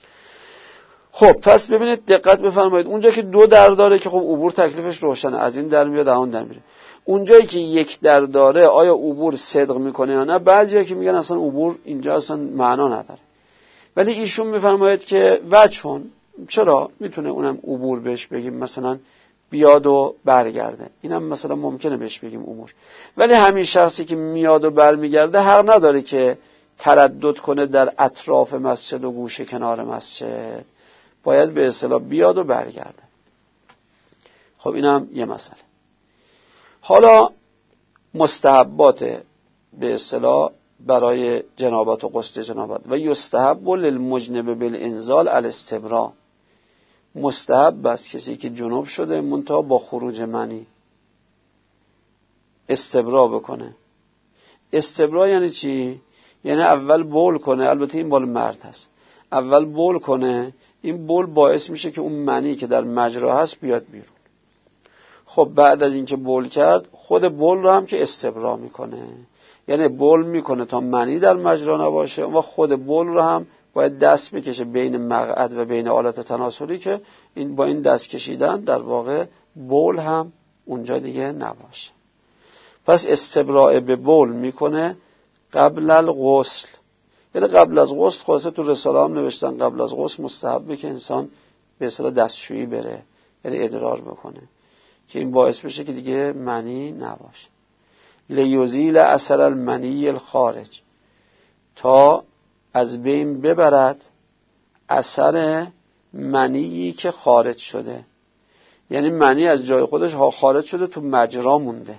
خب پس ببینید، دقت بفرمایید، اونجا که 2 در داره که خب عبور تکلیفش روشنه، از این در میاد اون در میره. اونجایی که 1 در داره، آیا عبور صدق میکنه یا نه؟ بعضیا که میگن اصلا عبور اینجا اصلا معنا نداره، ولی ایشون میفرماید که وجهون، چرا میتونه اونم عبور بهش بگیم، مثلا بیاد و برگرده، اینم مثلا ممکنه بهش بگیم عبور. ولی همین شخصی که میاد و برمیگرده حق نداره که تردد کنه در اطراف مسجد و گوشه کنار مسجد، باید به اصطلاح بیاد و برگرده. خب اینم یه مسئله. حالا مستحبات به اصطلاح برای جنابت و غسل جنابت. و یستحب للمجنب بالانزال الاستبرا، مستحب است کسی که جنوب شده منتها با خروج منی استبرا بکنه. استبرا یعنی چی؟ یعنی اول بول کنه، البته این بال مرد هست، اول بول کنه، این بول باعث میشه که اون منی که در مجرا هست بیاد بیرون. خب بعد از اینکه بول کرد، خود بول رو هم که استبرا میکنه، یعنی بول میکنه تا منی در مجرا نباشه، و خود بول رو هم باید دست بکشه بین مقعد و بین آلت تناسلی که این با این دست کشیدن در واقع بول هم اونجا دیگه نباشه. پس استبراء به بول میکنه قبل الغسل، یعنی قبل از غسل. خلاصه تو رساله هم نوشتن قبل از غسل مستحبه که انسان به اصطلاح دستشویی بره، یعنی ادرار بکنه که این باعث بشه که دیگه منی نباشه. لیزیل اثر المنی الخارج، تا از بین ببرد اثر منی که خارج شده، یعنی منی از جای خودش خارج شده تو مجرا مونده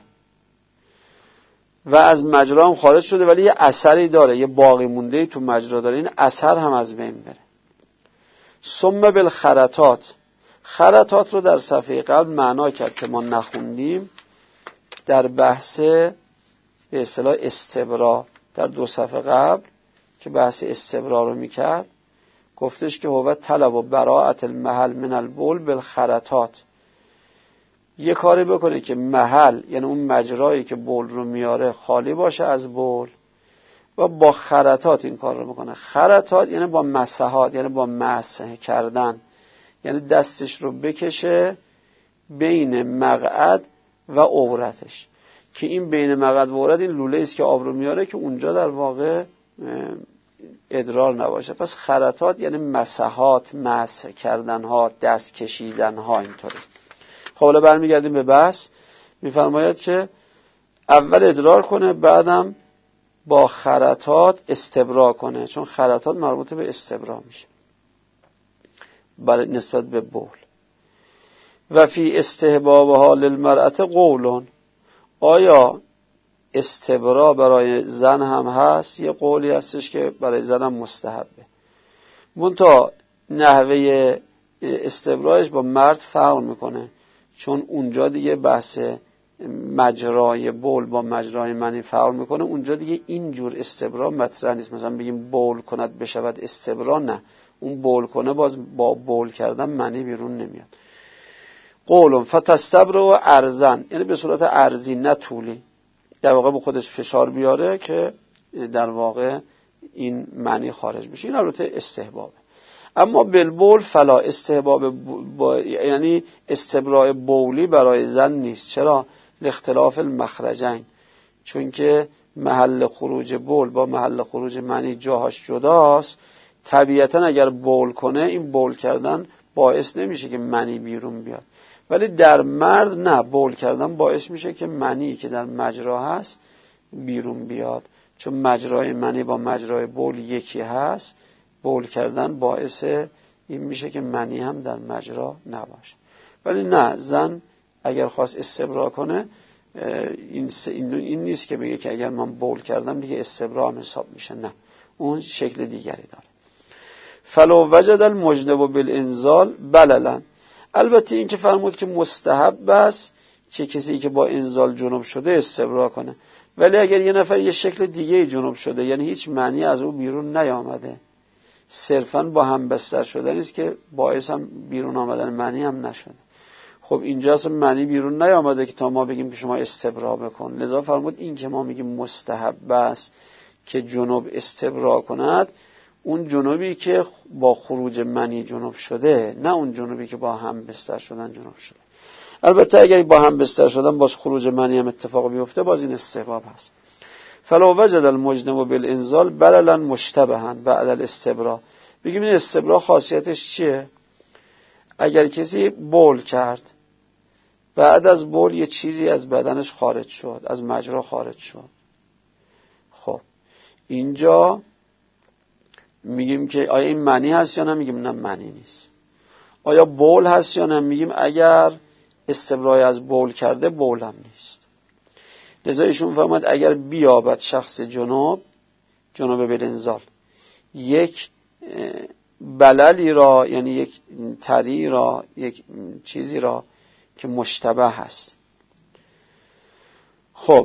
و از مجرا هم خارج شده، ولی یه اثری داره، یه باقی مونده تو مجرا داره، این اثر هم از بین بره. ثم بالخرطات، خرطات رو در صفحه قبل معنا کرد که ما نخوندیم در بحث به اصطلاح استبرا، در 2 صفحه قبل که بحث استبرا رو میکرد گفتش که هو طلب و براءت المحل من البول بالخرطات، یه کاری بکنه که محل یعنی اون مجرایی که بول رو میاره خالی باشه از بول، و با خرطات این کار رو میکنه. خرطات یعنی با مسحات، یعنی با مسح کردن، یعنی دستش رو بکشه بین مقعد و عورتش، که این بین مقعد و عرض این لوله است که آب رو میاره که اونجا در واقع ادرار نباشه. پس خرطات یعنی مسحات، مسح کردن ها، دست کشیدن ها، اینطوری. خب حالا برمیگردیم به بحث. میفرماید که اول ادرار کنه، بعدم با خرطات استبرا کنه، چون خرطات مربوط به استبرا میشه برای نسبت به بول. و فی استحبابها للمرأة قولون، آیا استبرا برای زن هم هست؟ یه قولی هستش که برای زن هم مستحبه، منتها نحوه استبرایش با مرد فرق میکنه، چون اونجا دیگه بحث مجرای بول با مجرای منی فرق میکنه. اونجا دیگه اینجور استبرا مطرح نیست. مثلا بگیم بول کند بشود استبرا، نه، اون بول کنه باز با بول کردن منی بیرون نمیاد. قولون فتستبرو ارزن، یعنی به صورت ارزی نه طولی، در واقع به خودش فشار بیاره که در واقع این معنی خارج بشه. این البته استحبابه. اما بالبول فلا، استحباب یعنی استبراء بولی برای زن نیست. چرا؟ لاختلاف المخرجین، چون که محل خروج بول با محل خروج معنی جاهاش جداست. طبیعتا اگر بول کنه، این بول کردن باعث نمیشه که معنی بیرون بیاد، ولی در مرد نه، بول کردن باعث میشه که منی که در مجرا هست بیرون بیاد، چون مجرای منی با مجرای بول یکی هست. بول کردن باعث این میشه که منی هم در مجرا نباشه. ولی نه، زن اگر خواست استبرا کنه، این نیست که بگه که اگر من بول کردم دیگه استبرا هم حساب میشه، نه، اون شکل دیگری داره. فلو وجد المجنب بالانزال بللا، البته این که فرمود که مستحب است که کسی که با انزال جنب شده استبرا کنه، ولی اگر یه نفر یه شکل دیگه جنب شده، یعنی هیچ معنی از او بیرون نیامده، صرفاً با هم بستر شدن است که باعث هم بیرون آمدن معنی هم نشده، خب اینجا اصلا معنی بیرون نیامده که تا ما بگیم که شما استبرا بکن. لذا فرمود این که ما میگیم مستحب است که جنب استبرا کند، اون جنوبی که با خروج منی جنب شده، نه اون جنوبی که با هم بستر شدن جنب شده. البته اگر با هم بستر شدن باز خروج منی هم اتفاق بیفته، باز این استحباب هست. فلو وجد المجنب بالانزال بللا مشتبها بعد الاستبرا. بگیم این استبرا خاصیتش چیه؟ اگر کسی بول کرد، بعد از بول یه چیزی از بدنش خارج شد، از مجرا خارج شد، خب اینجا میگیم که آیا این معنی هست یا نه؟ میگیم نه، معنی نیست. آیا بول هست یا نه؟ میگیم اگر استبرای از بول کرده، بول هم نیست. لذا ایشون فرمود اگر بیابد شخص جنوب بالانزال یک بللی را، یعنی یک تری را، یک چیزی را که مشتبه هست، خب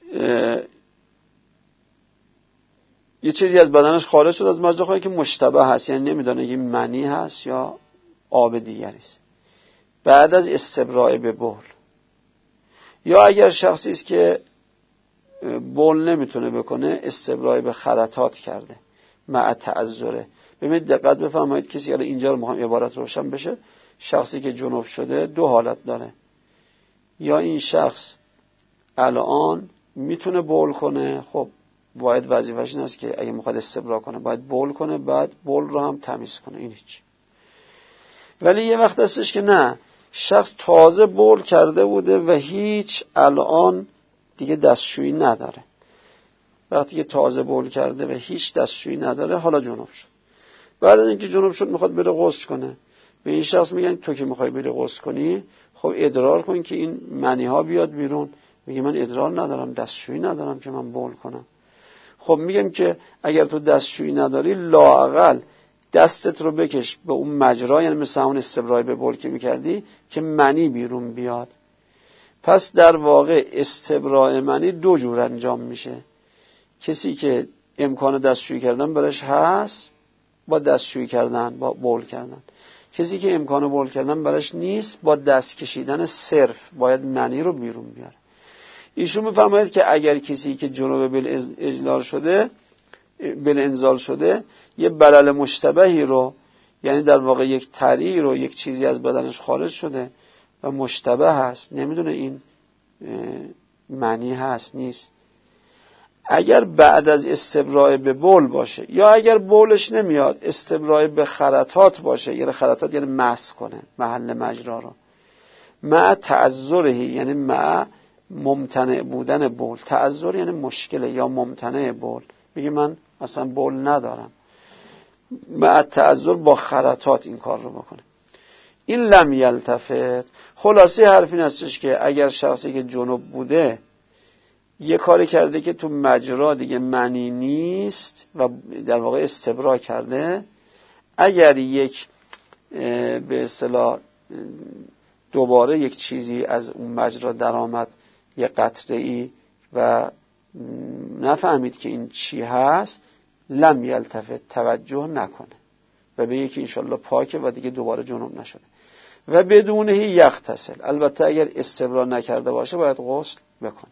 یه چیزی از بدنش خارج شد از مجرا خواهی که مشتبه هست، یعنی نمیدونه یه منی هست یا آب دیگری است، بعد از استبراء به بول. یا اگر شخصی است که بول نمیتونه بکنه، استبراء به خرطات کرده مع تعذره. ببینید دقت بفرمایید، کسی الان اینجا رو میخوام عبارت روشن بشه، شخصی که جنوب شده دو حالت داره. یا این شخص الان میتونه بول کنه، خب باید وظیفه‌اش این است که اگه میخواد استبرا کنه باید بول کنه، بعد بول رو هم تمیز کنه، این هیچ. ولی یه وقت هستش که نه، شخص تازه بول کرده بوده و هیچ الان دیگه دستشویی نداره. وقتی که تازه بول کرده و هیچ دستشویی نداره، حالا جنوب شد. بعد از اینکه جنوب شد میخواد بره غسل کنه، به این شخص میگن تو که میخوای بری غسل کنی، خب ادرار کن که این منی ها بیاد بیرون. میگه من ادرار ندارم، دستشویی ندارم که من بول کنم. خب میگم که اگر تو دستشویی نداری، لااقل دستت رو بکش به اون مجرا، یعنی مثل اون استبرای به بول که میکردی، که منی بیرون بیاد. پس در واقع استبراء منی دو جور انجام میشه. کسی که امکان دستشویی کردن برش هست، با دستشویی کردن، با بول کردن. کسی که امکان بول کردن برش نیست، با دست کشیدن صرف باید منی رو بیرون بیاره. ایشون میفرماید که اگر کسی که جنوب بالانزال شده یه بلل مشتبهی رو، یعنی در واقع یک تری رو، یک چیزی از بدنش خارج شده و مشتبه هست، نمیدونه این منی هست نیست. اگر بعد از استبراء به بول باشه یا اگر بولش نمیاد استبراء به خرطات باشه، یعنی خرطات یعنی مس کنه محل مجرا رو، مع تعذره یعنی مع ممتنع بودن بول، تعذر یعنی مشکله یا ممتنع بول، میگه من اصلا بول ندارم، مع تعذر با خرطات این کار رو بکنه. این لم یلتفت، خلاصه حرف این هستش که اگر شخصی که جنوب بوده یه کاری کرده که تو مجرا دیگه معنی نیست و در واقع استبرا کرده، اگر یک به اصطلاح دوباره یک چیزی از اون مجرا در آمد، یه قطره‌ای و نفهمید که این چی هست، لم یلتفت، توجه نکنه و به یکی انشالله پاکه و دیگه دوباره جنوب نشده. و بدونه یغتسل، البته اگر استبرا نکرده باشه باید غسل بکنه.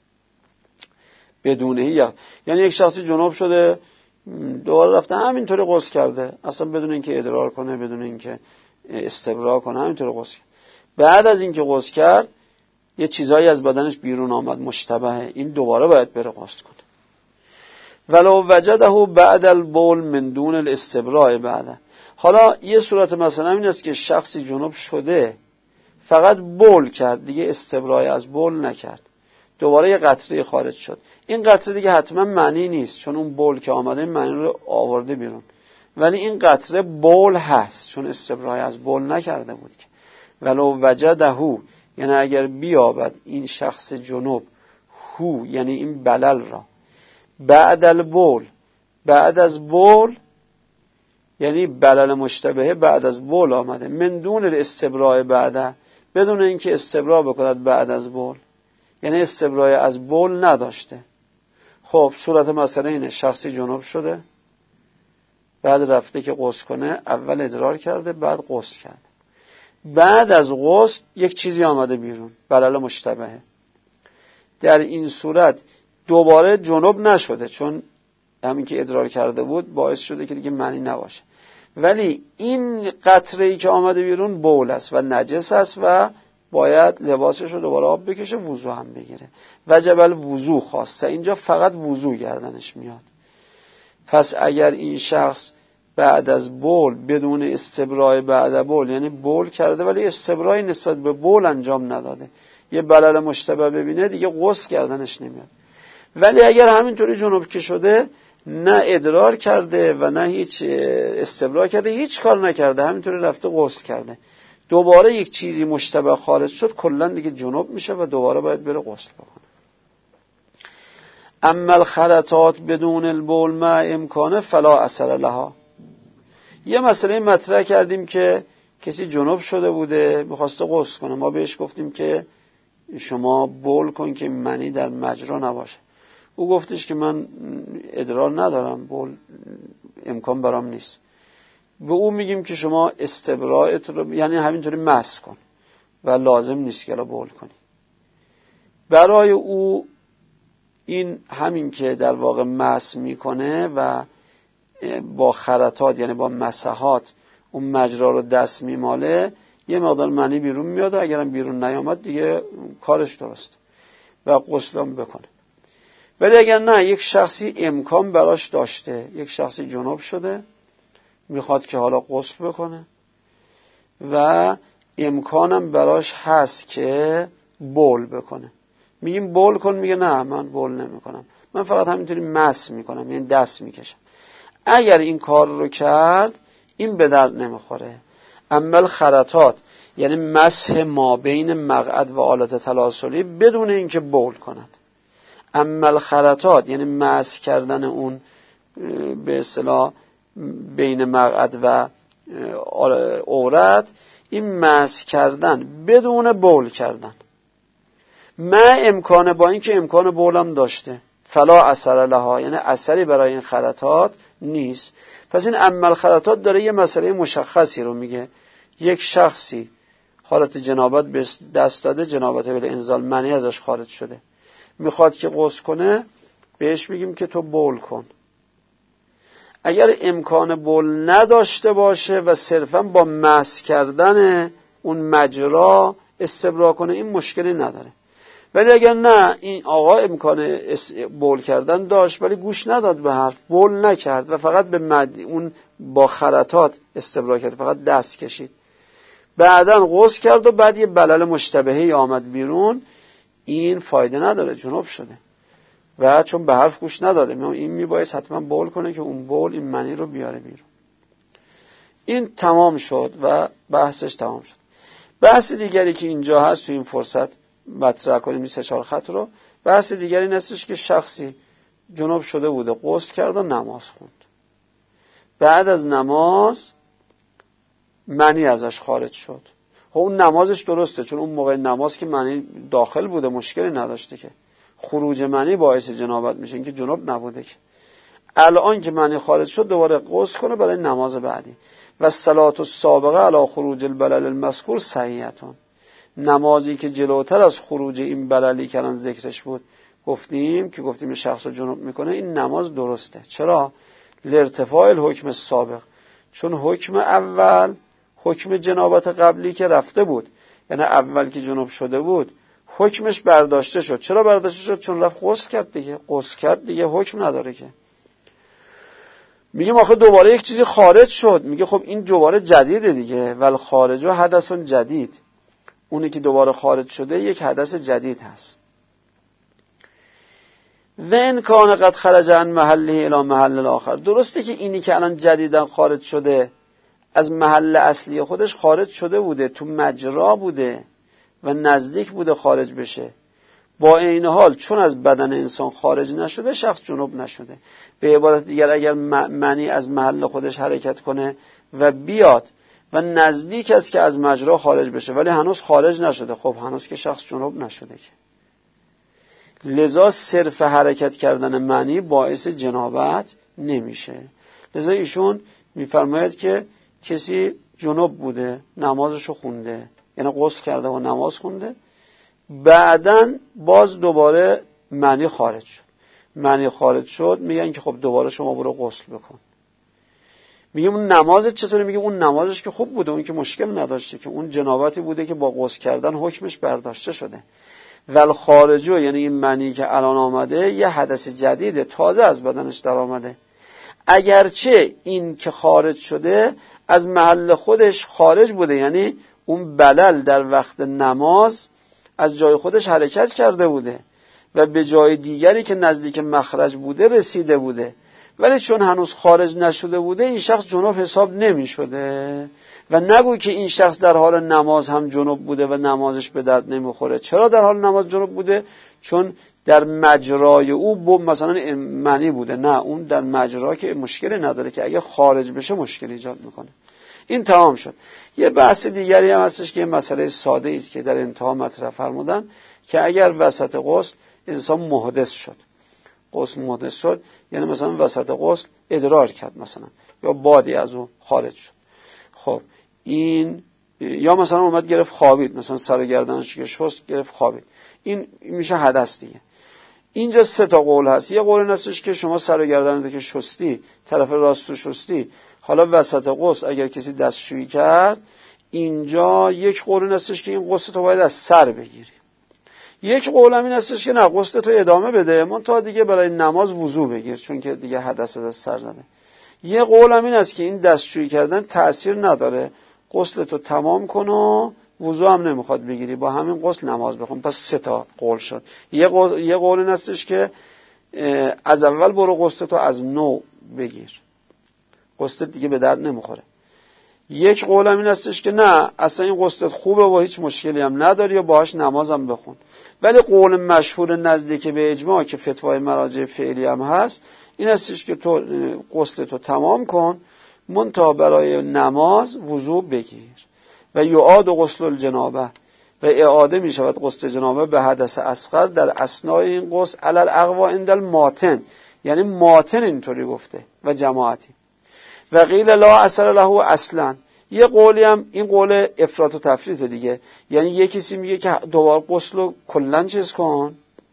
بدونه یعنی یک شخصی جنوب شده دوباره رفته همینطوری غسل کرده، اصلا بدون اینکه ادرار کنه، بدون اینکه استبرا کنه، همینطوری غسل کرد. بعد از اینکه غسل کرد یه چیزایی از بدنش بیرون آمد مشتبهه، این دوباره باید بره غسل کنه. ولو وجده بعد البول من دون الاستبراء بعد. حالا یه صورت مثلا این است که شخصی جنوب شده فقط بول کرد، دیگه استبراء از بول نکرد، دوباره یه قطره خارج شد، این قطره دیگه حتما معنی نیست چون اون بول که آمده معنی رو آورده بیرون، ولی این قطره بول هست چون استبراء از بول نکرده بود که. ولو وجده یعنی اگر بیابد این شخص جنوب هو یعنی این بلل را بعد البول، بعد از بول یعنی بلل مشتبهه بعد از بول آمده، من دون الاستبراء بعد، بدون اینکه استبراء بکند بعد از بول، یعنی استبراء از بول نداشته. خب صورت مسئله اینه، شخصی جنوب شده بعد رفته که غسل کنه، اول ادرار کرده بعد غسل کرده، بعد از غسل یک چیزی آمده بیرون بلل مشتبهه، در این صورت دوباره جنوب نشده چون همین که ادرار کرده بود باعث شده که دیگه معنی نباشه، ولی این قطره‌ای که آمده بیرون بول است و نجس است و باید لباسش رو دوباره آب بکشه، وضو هم بگیره. وجب الوضو خواسته، اینجا فقط وضو گردنش میاد. پس اگر این شخص بعد از بول بدون استبراء بعد بول، یعنی بول کرده ولی استبراء نسبت به بول انجام نداده، یه بلل مشتبه ببینه دیگه غسل گردنش نمیاد. ولی اگر همینطوری جنوب که شده نه ادرار کرده و نه هیچ استبراء کرده، هیچ کار نکرده، همینطوری رفته غسل کرده، دوباره یک چیزی مشتبه خارج شد، کلا دیگه جنوب میشه و دوباره باید بره غسل بکنه. اما الخرطات بدون البول مع امکانه فلا اثر لها. یه مسئله مطرح کردیم که کسی جنوب شده بوده میخواسته غسل کنه، ما بهش گفتیم که شما بول کن که منی در مجرا نباشه. او گفتش که من ادرار ندارم، بول امکان برام نیست. به او میگیم که شما استبراءت رو یعنی همینطوری مس کن و لازم نیست که بول کنی. برای او این همین که در واقع مس میکنه و با خرطات یعنی با مسحات اون مجرا رو دست میماله، یه مقدار منی بیرون میاد و اگرم بیرون نیامد دیگه کارش درست و غسلم بکنه. ولی اگر نه، یک شخصی امکان براش داشته، یک شخصی جنوب شده میخواد که حالا غسل بکنه و امکانم براش هست که بول بکنه، میگیم بول کن، میگه نه من بول نمی کنم، من فقط همینطوری مس میکنم یعنی دست میکشم. اگر این کار رو کرد این به درد نمیخوره. اما الخرطات یعنی مسح ما بین مقعد و آلات تلاسلی بدون اینکه بول کند. اما الخرطات یعنی مسح کردن اون به اصطلاح بین مقعد و عورت، این مسح کردن بدون بول کردن، ما امکانه با اینکه امکان بولم داشته، فلا اثر لها یعنی اثری برای این خرطات نیست. پس این اما الخرطات داره یه مسئله مشخصی رو میگه. یک شخصی حالت جنابت به دست داده، جنابت بل انزال منی ازش خارج شده، میخواد که غسل کنه، بهش میگیم که تو بول کن. اگر امکان بول نداشته باشه و صرفا با مسح کردن اون مجرا استبرا کنه، این مشکلی نداره. ولی اگر نه این آقا امکان بول کردن داشت ولی گوش نداد به حرف، بول نکرد و فقط به اون با خرطات استبرا کرد، فقط دست کشید، بعداً غسل کرد و بعد یه بلل مشتبهی آمد بیرون، این فایده نداره، جنوب شده و چون به حرف گوش نداده، این میبایست حتما بول کنه که اون بول این منی رو بیاره بیرون. این تمام شد و بحثش تمام شد. بحث دیگری که اینجا هست تو این فرصت مطرح کنیم 3-4 خط رو، بحث دیگری این هستش که شخصی جنوب شده بوده، غسل کرد و نماز خوند، بعد از نماز منی ازش خارج شد. خب اون نمازش درسته، چون اون موقع نماز که منی داخل بوده، مشکلی نداشته که خروج منی باعث جنابت میشه، این که جنوب نبوده که. الان که منی خارج شد دوباره غسل کنه برای نماز بعدی. و صلات السابقه علی خروج البلل المذکور صحیحتون، نمازی که جلوتر از خروج این بللی که الان ذکرش بود گفتیم شخص رو جنوب میکنه، این نماز درسته. چرا؟ لارتفاع الحکم السابق، چون حکم اول حکم جنابت قبلی که رفته بود، یعنی اول که جنوب شده بود حکمش برداشته شد. چرا برداشته شد؟ چون رفت غسل کرد دیگه، غسل کرد دیگه حکم نداره که. میگیم آخه دوباره یک چیزی خارج شد، میگه خب این دوباره جدیده دیگه، ول خارج و حدث جدید، اونی که دوباره خارج شده یک حدث جدید هست. و ان کان قد خرج عن محله الی محل الاخر، درسته که اینی که الان جدیدن خارج شده از محل اصلی خودش خارج شده بوده، تو مجرا بوده و نزدیک بوده خارج بشه، با این حال چون از بدن انسان خارج نشده شخص جنوب نشده. به عبارت دیگر اگر منی از محل خودش حرکت کنه و بیاد و نزدیک است که از مجرا خارج بشه ولی هنوز خارج نشده، خب هنوز که شخص جنوب نشده که. لذا صرف حرکت کردن منی باعث جنابت نمیشه. لذا ایشون میفرماید که کسی جنوب بوده، نمازشو خونده، یعنی غسل کرده و نماز خونده، بعدن باز دوباره منی خارج شد. منی خارج شد میگن که خب دوباره شما برو غسل بکن. میگم اون نمازت چطوره؟ میگم اون نمازش که خوب بوده، اون که مشکل نداشته، که اون جنابتی بوده که با غسل کردن حکمش برداشته شده. ول خارجو یعنی این منی که الان آمده یه حدث جدیده، تازه از بدنش در آمده، اگرچه این که خارج شده از محل خودش خارج بوده، یعنی اون بلل در وقت نماز از جای خودش حرکت کرده بوده و به جای دیگری که نزدیک مخرج بوده رسیده بوده، ولی چون هنوز خارج نشده بوده این شخص جنوب حساب نمی شده. و نگوی که این شخص در حال نماز هم جنوب بوده و نمازش به درد نمیخوره. چرا در حال نماز جنوب بوده؟ چون در مجرای او مثلا منی بوده. نه، اون در مجرا که مشکلی نداره، که اگه خارج بشه مشکل ایجاد میکنه. این تمام شد. یه بحث دیگری هم هستش که مسئله ساده است که در انتها مطرح فرمودن، که اگر وسط غسل انسان محدث شد، غسل محدث شد یعنی مثلا وسط غسل ادرار کرد مثلا، یا بادی از او خارج شد، خب این یا مثلا اومد گرفت خوابید، مثلا سر و گردنش که شست گرفت خوابید، این میشه حدث دیگه. اینجا 3 قول هست. یه قول هستش که شما سر و گردنت که شستی، طرف راست رو شستی، حالا وسط غسل اگر کسی دستشویی کرد، اینجا یک قول هستش که این غسل تو باید از سر بگیری. یک قول هم این هستش که نه، غسل تو ادامه بده، منتها دیگه برای نماز وضو بگیر، چون که دیگه حدث از سر زده. یه قول هم این است که این دستشویی کردن تأثیر نداره، غسل تو تمام کن و وضو هم نمیخواد بگیری، با همین غسل نماز بخون. پس 3 قول شد. یه قول این هستش که از اول برو غسل تو از نو بگیر، غسل دیگه به درد نمیخوره. یک قول هم این هستش که نه، اصلا این غسلت خوبه و هیچ مشکلی هم نداری و باهاش نمازم بخون. ولی قول مشهور نزدیک به اجماع که فتوای مراجع فعلی هم هست این هستش که تو غسل تو تمام کن، منتها برای نماز وضو بگیر. و یعاد غسل الجنابه، و اعاده می شود غسل جنابه به حدث اصغر در اثنای این غسل علی الاقوا عند الماتن، یعنی ماتن اینطوری گفته و جماعتی. و قیل لا اثر له اصلا. یه قولی هم این قول افراط و تفریط دیگه، یعنی یه کسی میگه که دوباره غسل رو کلا چیز کن،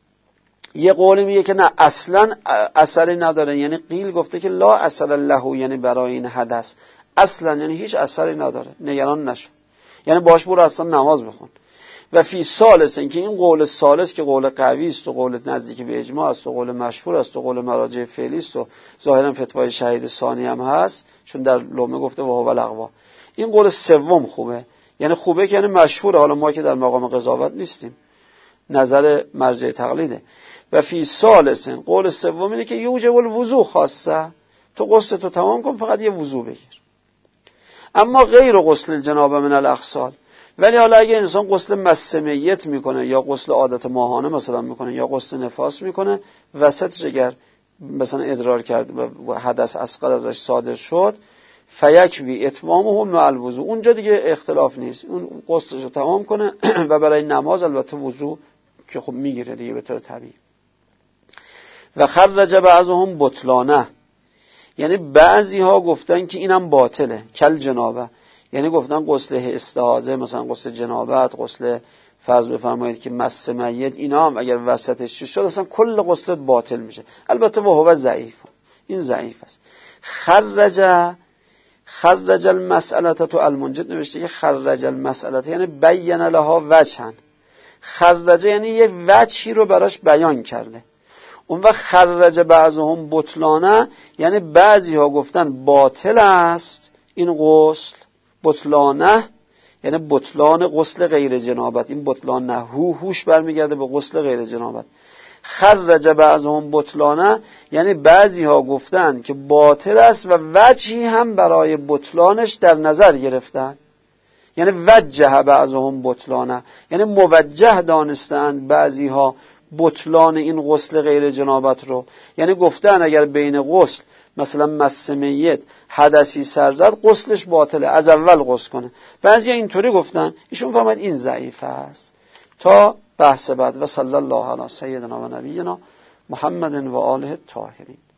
یه قولی میگه که نه اصلا اثری نداره، یعنی قیل گفته که لا اثر له، یعنی برای این حدث اصلا، یعنی هیچ اثری نداره، نگران نشو، یعنی باش برو اصلا نماز بخون. و فی ثالث، این که این قول ثالث که قول قوی است و قول نزدیک به اجماع است و قول مشهور است و قول مراجع فعلی است و ظاهرا فتوای شهید ثانی هم هست، چون در لومه گفته و هو الاقوا. این قول سوم خوبه، یعنی خوبه که یعنی مشهوره، حالا ما که در مقام قضاوت نیستیم، نظر مرجع تقلیده. و فی ثالث، قول سوم اینه که یوجب الوضو خاصه، تو غسل تو تمام کن، فقط یه وضو بگیر. اما غیر غسل الجنابه من الاغسال، ولی حالا اگه انسان غسل مس میت میکنه یا غسل عادت ماهانه مثلا میکنه یا غسل نفاس میکنه، وسطش اگر مثلا ادرار کرد و حدث اصغر ازش صادر شد، فیکفی اتمامه مع الوضو، اونجا دیگه اختلاف نیست، اون غسلش رو تمام کنه و برای نماز البته وضو که خب میگیره دیگه به طور طبیعی. و خرج بعضهم بطلانه، یعنی بعضی ها گفتن که اینم باطله، کل جنابه، یعنی گفتن غسل استحاضه مثلا غسل جنابت، غسل فرض بفرمایید که مس میت، اینا هم اگر وسطش چی شد اصلا کل غسلت باطل میشه. البته و هو ضعیف، این ضعیف است. خرج المسئله تو المنجد نوشته که خرج المسئله یعنی بین لها وجهن، خرج یعنی یه وجهی رو براش بیان کرده. اون وقت خرج بعضهم بطلانه یعنی بعضی ها گفتن باطل است این غسل، بطلانه یعنی بطلان غسل غیر جنابت، این بطلان نه هوش برمیگرده به غسل غیر جنابت. خرج بعضهم بطلانه یعنی بعضی ها گفتن که باطل است و وجهی هم برای بطلانش در نظر گرفتن، یعنی وجه بعضهم بطلانه یعنی موجه دانستند بعضی ها بطلان این غسل غیر جنابت رو، یعنی گفتن اگر بین غسل مثلا مس میت حدثی سر زد غسلش باطله، از اول غسل کنه. بعضی اینطوری گفتن، ایشون فهمید این ضعیف است. تا بحث بعد. و صلی الله علی سیدنا و نبینا محمد و آله الطاهرین.